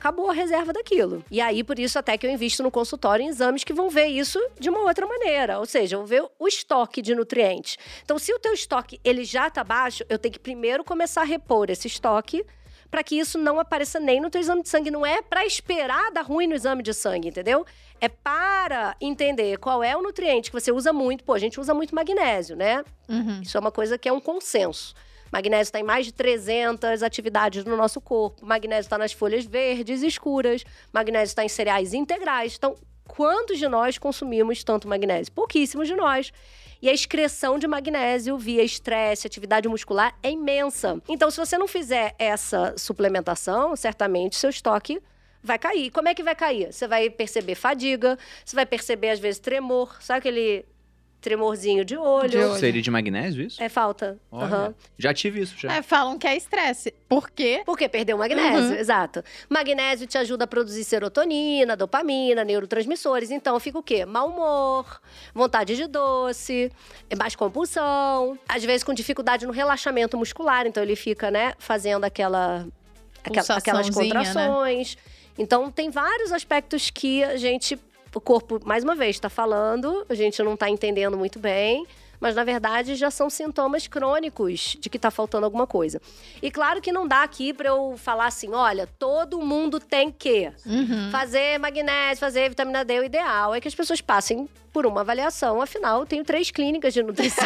acabou a reserva daquilo. E aí, por isso, até que eu invisto no consultório em exames que vão ver isso de uma outra maneira. Ou seja, vão ver o estoque de nutrientes. Então, se o teu estoque ele já tá baixo, eu tenho que primeiro começar a repor esse estoque para que isso não apareça nem no teu exame de sangue. Não é para esperar dar ruim no exame de sangue, entendeu? É para entender qual é o nutriente que você usa muito. Pô, a gente usa muito magnésio, né? Uhum. Isso é uma coisa que é um consenso. Magnésio está em mais de trezentas atividades no nosso corpo. Magnésio está nas folhas verdes escuras. Magnésio está em cereais integrais. Então, quantos de nós consumimos tanto magnésio? Pouquíssimos de nós. E a excreção de magnésio via estresse, atividade muscular é imensa. Então, se você não fizer essa suplementação, certamente seu estoque vai cair. Como é que vai cair? Você vai perceber fadiga, você vai perceber, às vezes, tremor. Sabe aquele tremorzinho de olho? De olho. Seria de magnésio isso? É falta. Olha, Aham. já tive isso, já. É, falam que é estresse. Por quê? Porque perdeu o magnésio, Uhum. exato. Magnésio te ajuda a produzir serotonina, dopamina, neurotransmissores. Então, fica o quê? Mau humor, vontade de doce, mais compulsão. Às vezes com dificuldade no relaxamento muscular. Então, ele fica, né, fazendo aquela, aquela aquelas Pulsaçãozinha, contrações. Então, tem vários aspectos que a gente... O corpo, mais uma vez, está falando, a gente não está entendendo muito bem, mas, na verdade, já são sintomas crônicos de que está faltando alguma coisa. E claro que não dá aqui para eu falar assim, olha, todo mundo tem que Uhum. fazer magnésio, fazer vitamina D. O ideal é que as pessoas passem por uma avaliação. Afinal, eu tenho três clínicas de nutrição.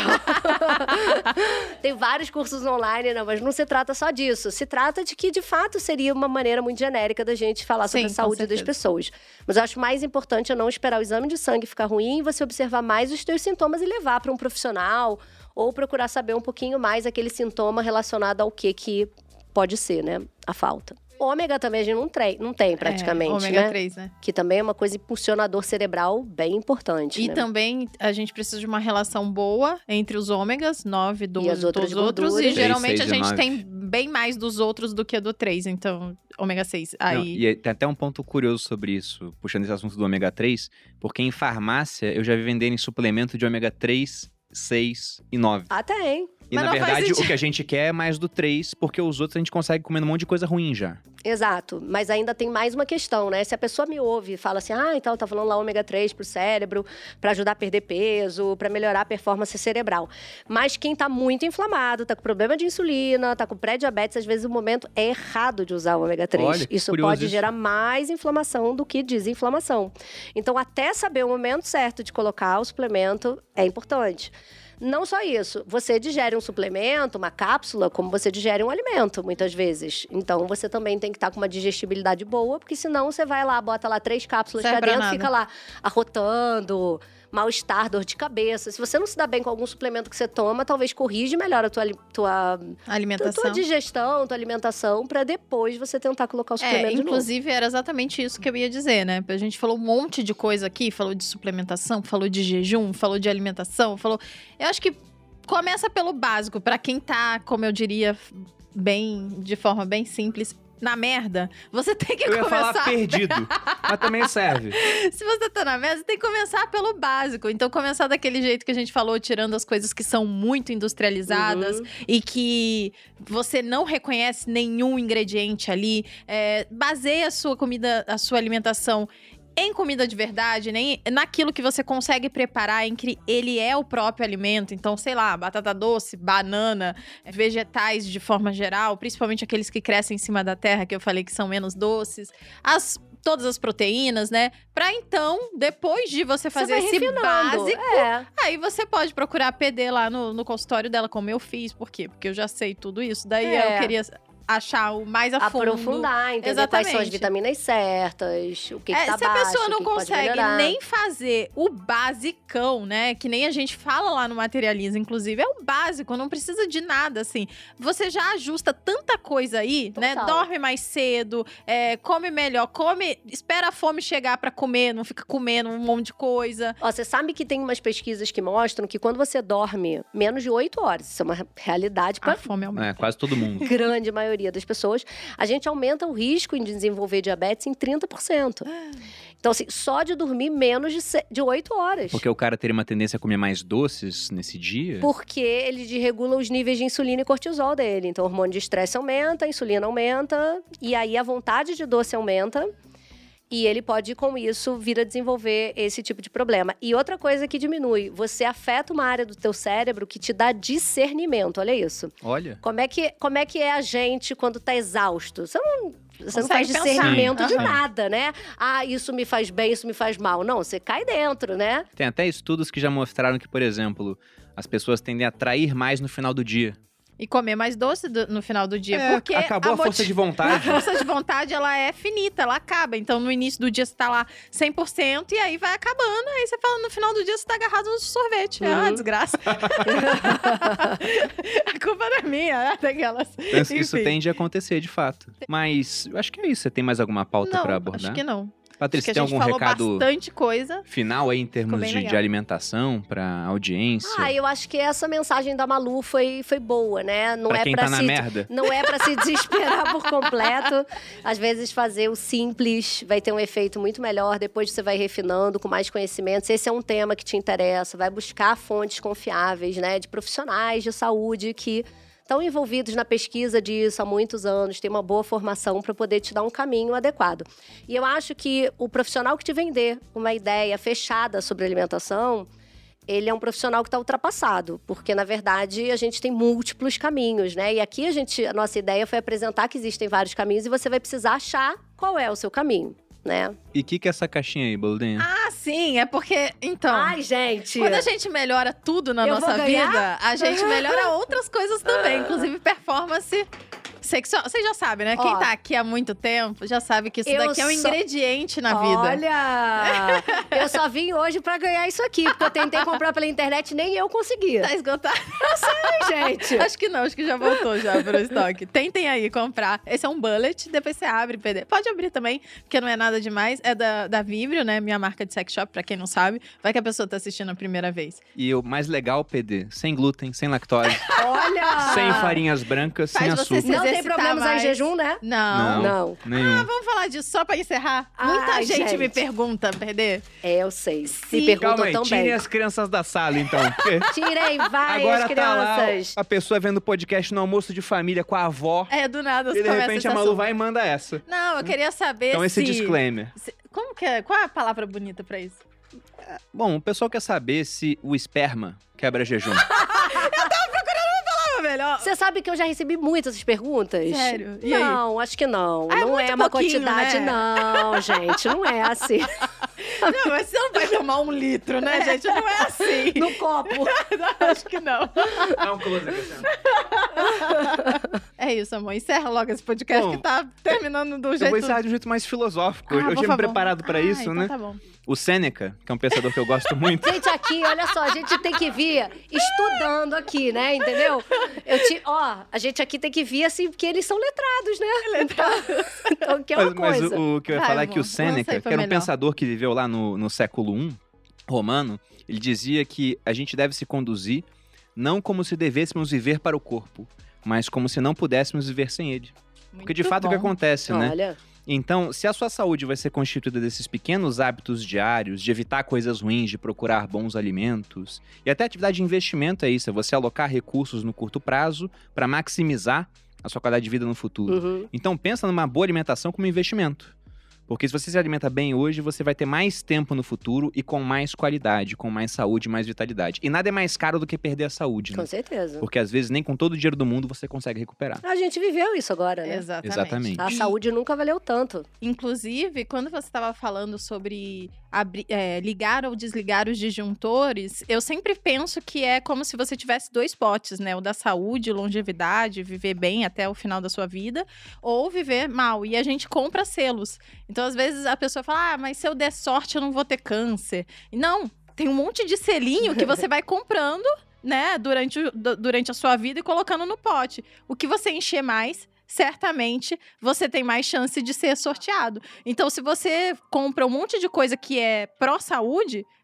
Tem vários cursos online, não, mas não se trata só disso. Se trata de que, de fato, seria uma maneira muito genérica da gente falar sobre Sim, a saúde com das certeza. pessoas. Mas eu acho mais importante é não esperar o exame de sangue ficar ruim e você observar mais os teus sintomas e levar para um profissional ou procurar saber um pouquinho mais aquele sintoma relacionado ao que que pode ser, né? A falta. Ômega também a gente não, tre- não tem praticamente, é, ômega né? três, né? Que também é uma coisa impulsionador cerebral bem importante, E né? também a gente precisa de uma relação boa entre os ômegas, nove, doze, as outras dos outros. E gorduras. geralmente seis, a gente nove. tem bem mais dos outros do que do três, então, ômega seis. Aí... Não, e tem até um ponto curioso sobre isso, puxando esse assunto do ômega três, porque em farmácia eu já vi vendendo suplemento de ômega três, seis e nove. Ah, tem. E Mas na não faz verdade sentido. o que a gente quer é mais do três, porque os outros a gente consegue comendo um monte de coisa ruim já. Exato, mas ainda tem mais uma questão, né? Se a pessoa me ouve e fala assim, ah, então tá falando lá ômega três pro cérebro, pra ajudar a perder peso, pra melhorar a performance cerebral. Mas quem tá muito inflamado, tá com problema de insulina, tá com pré-diabetes, às vezes o momento é errado de usar o ômega três. Olha, que isso curioso pode isso. gerar mais inflamação do que desinflamação. Então, até saber o momento certo de colocar o suplemento é importante. Não só isso, você digere um suplemento, uma cápsula, como você digere um alimento, muitas vezes. Então, você também tem que estar com uma digestibilidade boa, porque senão você vai lá, bota lá três cápsulas Serve pra pra dentro, nada. fica lá arrotando, mal-estar, dor de cabeça. Se você não se dá bem com algum suplemento que você toma, talvez corrija melhor a tua, ali- tua, Alimentação. tua digestão, tua alimentação, pra depois você tentar colocar o suplemento É, de novo. inclusive era exatamente isso que eu ia dizer, né? A gente falou um monte de coisa aqui, falou de suplementação, falou de jejum, falou de alimentação, falou... Eu acho que começa pelo básico, pra quem tá, como eu diria, bem, de forma bem simples, na merda, você tem que Eu ia começar... falar perdido, mas também serve. Se você tá na merda, você tem que começar pelo básico. Então, começar daquele jeito que a gente falou, tirando as coisas que são muito industrializadas Uhum. e que você não reconhece nenhum ingrediente ali. É, baseia a sua comida, a sua alimentação em comida de verdade, nem naquilo que você consegue preparar, em que ele é o próprio alimento. Então, sei lá, batata doce, banana, vegetais de forma geral, principalmente aqueles que crescem em cima da terra, que eu falei que são menos doces. As, todas as proteínas, né? Pra então, depois de você fazer vai esse refinando. básico, É. aí você pode procurar P D lá no, no consultório dela, como eu fiz. Por quê? Porque eu já sei tudo isso. Daí É. eu queria achar o mais a fundo. Aprofundar, entender quais são as Exatamente. vitaminas certas, o que, que É, tá se a baixo, pessoa não o que que pode consegue melhorar. nem fazer o basicão, né? Que nem a gente fala lá no Materializa, inclusive, é o básico, não precisa de nada, assim. Você já ajusta tanta coisa aí, né? Total. Dorme mais cedo, é, come melhor, come, espera a fome chegar pra comer, não fica comendo um monte de coisa. Ó, você sabe que tem umas pesquisas que mostram que quando você dorme menos de oito horas, isso é uma realidade A para fome aumenta. É, quase todo mundo. grande maioria maioria das pessoas, a gente aumenta o risco de desenvolver diabetes em trinta por cento. Então, assim, só de dormir menos de, se... de oito horas. Porque o cara teria uma tendência a comer mais doces nesse dia? Porque ele desregula os níveis de insulina e cortisol dele. Então, o hormônio de estresse aumenta, a insulina aumenta, e aí a vontade de doce aumenta. E ele pode, com isso, vir a desenvolver esse tipo de problema. E outra coisa que diminui, você afeta uma área do teu cérebro que te dá discernimento, olha isso. Olha. Como é que, como é, que é a gente quando tá exausto? Você não... Você não faz pensar. discernimento Sim. de Uhum. nada, né? Ah, isso me faz bem, isso me faz mal. Não, você cai dentro, né? Tem até estudos que já mostraram que, por exemplo, as pessoas tendem a trair mais no final do dia. E comer mais doce do- no final do dia. É, porque acabou a, moti- força de vontade. A força de vontade, ela é finita, ela acaba. Então, no início do dia, você tá lá cem por cento e aí vai acabando. Aí você fala, no final do dia, você tá agarrado no sorvete. É uma Uhum. desgraça. A culpa não é minha, né? Daquelas. Então, isso- isso Enfim. tende a acontecer, de fato. Mas eu acho que é isso. Você tem mais alguma pauta Não, pra abordar? acho que não. Acho Patrícia, que a tem gente algum falou recado bastante coisa. final aí em termos bem de, legal. de alimentação pra audiência? Ah, eu acho que essa mensagem da Malu foi, foi boa, né? Não pra é quem pra tá na se, merda? Não é pra se desesperar por completo. Às vezes fazer o simples vai ter um efeito muito melhor. Depois você vai refinando com mais conhecimentos. Esse é um tema que te interessa. Vai buscar fontes confiáveis, né? De profissionais de saúde que estão envolvidos na pesquisa disso há muitos anos, tem uma boa formação para poder te dar um caminho adequado. E eu acho que o profissional que te vender uma ideia fechada sobre alimentação, ele é um profissional que está ultrapassado, porque, na verdade, a gente tem múltiplos caminhos, né? E aqui a, gente, a nossa ideia foi apresentar que existem vários caminhos e você vai precisar achar qual é o seu caminho, né? E o que, que é essa caixinha aí, Boludinha? Ah, sim, é porque, então... Ai, gente! Quando a gente melhora tudo na Eu nossa vou ganhar? vida, a gente melhora outras coisas também, inclusive performance sexual. Você já sabe, né? Quem Ó. tá aqui há muito tempo já sabe que isso Eu daqui é um só- ingrediente na vida. Olha! Eu só vim hoje pra ganhar isso aqui, porque eu tentei comprar pela internet e nem eu conseguia. Tá esgotado? Ai, gente! Acho que não, acho que já voltou já pro estoque. Tentem aí comprar. Esse é um bullet, depois você abre, P D. Pode abrir também, porque não é nada demais. É da, da Vibrio, né? Minha marca de sex shop, pra quem não sabe. Vai que a pessoa tá assistindo a primeira vez. E o mais legal, P D, sem glúten, sem lactose, Olha! sem farinhas brancas, Faz sem você açúcar. se Não tem exercitar problemas aí em mais. jejum, né? Não. Não. Nenhum. Ah, vamos falar disso só pra encerrar? Ai, Muita gente, gente. me pergunta, P D. É, eu sei. Sim. Me perguntam Calma aí, tão tirem bem. as crianças da sala, então. porque Tirem, vai, Agora as tá lá crianças. a pessoa vendo podcast no almoço de família com a avó. É, do nada E você de começa repente esse a Malu assunto. vai e manda essa. Não, eu queria saber Então esse se... disclaimer. se- Como que é? Qual é a palavra bonita pra isso? Bom, o pessoal quer saber se o esperma quebra jejum. Ah, melhor. Você sabe que eu já recebi muitas essas perguntas? Sério? E aí? Não, acho que não. Ah, é não muito é uma pouquinho, quantidade, né? não, gente. Não é assim. Não, mas você não vai tomar um litro, né, gente? Não é assim. No copo. Não, acho que não. Dá um close aqui, assim. É isso, amor. Encerra logo esse podcast Bom, que tá terminando do Eu jeito... vou encerrar de um jeito mais filosófico. Ah, eu por tinha me favor. preparado pra Ah, isso, então né? tá bom. O Sêneca, que é um pensador que eu gosto muito. Gente, aqui, olha só, a gente tem que vir estudando aqui, né? Entendeu? Eu te, ó, a gente aqui tem que vir assim, porque eles são letrados, né? Letrados. Então, que é uma Mas, mas coisa. o, o que eu ia Vai, falar é amor, que o lança aí Sêneca, pra que era um melhor. pensador que viveu lá no, no século primeiro romano, ele dizia que a gente deve se conduzir não como se devêssemos viver para o corpo, mas como se não pudéssemos viver sem ele. Porque de Muito fato é o que bom. acontece, né? Olha, Então, se a sua saúde vai ser constituída desses pequenos hábitos diários, de evitar coisas ruins, de procurar bons alimentos, e até atividade de investimento é isso, é você alocar recursos no curto prazo para maximizar a sua qualidade de vida no futuro. uhum. Então, pensa numa boa alimentação como investimento. Porque se você se alimenta bem hoje, você vai ter mais tempo no futuro e com mais qualidade, com mais saúde, mais vitalidade. E nada é mais caro do que perder a saúde, né? Com certeza. Porque às vezes nem com todo o dinheiro do mundo você consegue recuperar. A gente viveu isso agora, né? Exatamente. Exatamente. A saúde nunca valeu tanto. Inclusive, quando você estava falando sobre abri- é, ligar ou desligar os disjuntores, eu sempre penso que é como se você tivesse dois potes, né? O da saúde, longevidade, viver bem até o final da sua vida, ou viver mal. E a gente compra selos. Então, às vezes, a pessoa fala, ah, mas se eu der sorte, eu não vou ter câncer. E não, tem um monte de selinho que você vai comprando, né? Durante, o- du- durante a sua vida e colocando no pote. O que você encher mais... certamente você tem mais chance de ser sorteado. Então, se você compra um monte de coisa que é pró-saúde,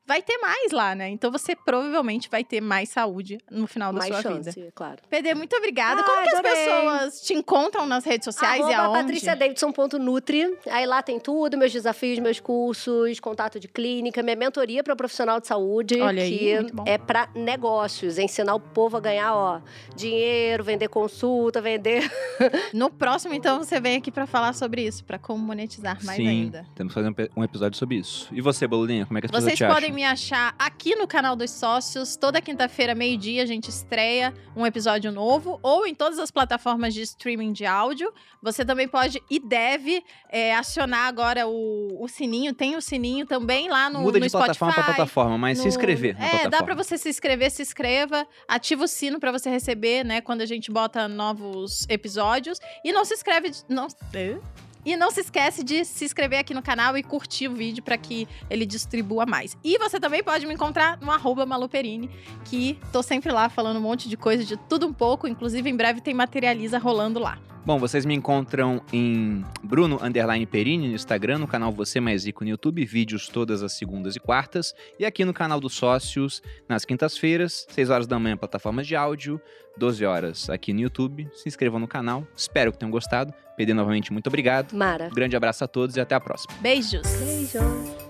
vai ter mais lá, né? Então você provavelmente vai ter mais saúde no final da Mais sua chance, vida. claro. P D, muito obrigada. Ah, Como que as adorei. pessoas te encontram nas redes sociais e Arroba aonde? patricia davidson ponto nutri. Aí lá tem tudo, meus desafios, meus cursos, contato de clínica, minha mentoria para profissional de saúde, Olha aí, que muito bom. é para negócios, ensinar o povo a ganhar, ó, dinheiro, vender consulta, vender... No próximo, então, você vem aqui pra falar sobre isso, pra como monetizar mais Sim, ainda. temos que fazer um pe- um episódio sobre isso. E você, Bolulinha, como é que as pessoas Vocês te podem acham? me achar aqui no canal dos sócios. Toda quinta-feira, meio-dia, a gente estreia um episódio novo. Ou em todas as plataformas de streaming de áudio. Você também pode e deve é, acionar agora o, o sininho. Tem o sininho também lá no, Muda no de Spotify. plataforma pra plataforma, mas se no- inscrever na É, plataforma. dá pra você se inscrever, se inscreva. Ativa o sino pra você receber, né? Quando a gente bota novos episódios. E não se inscreve... de- Não, e não se esquece de se inscrever aqui no canal e curtir o vídeo para que ele distribua mais. E você também pode me encontrar no arroba maluperini, que tô sempre lá falando um monte de coisa, de tudo um pouco. Inclusive, em breve tem Materializa rolando lá. Bom, vocês me encontram em Bruno Underline Perini no Instagram, no canal Você Mais Rico no YouTube, vídeos todas as segundas e quartas, e aqui no canal dos sócios, nas quintas-feiras, seis horas da manhã, plataformas de áudio, doze horas aqui no YouTube. Se inscrevam no canal, espero que tenham gostado. P D, novamente, muito obrigado. Mara. Um grande abraço a todos e até a próxima. Beijos! Beijo.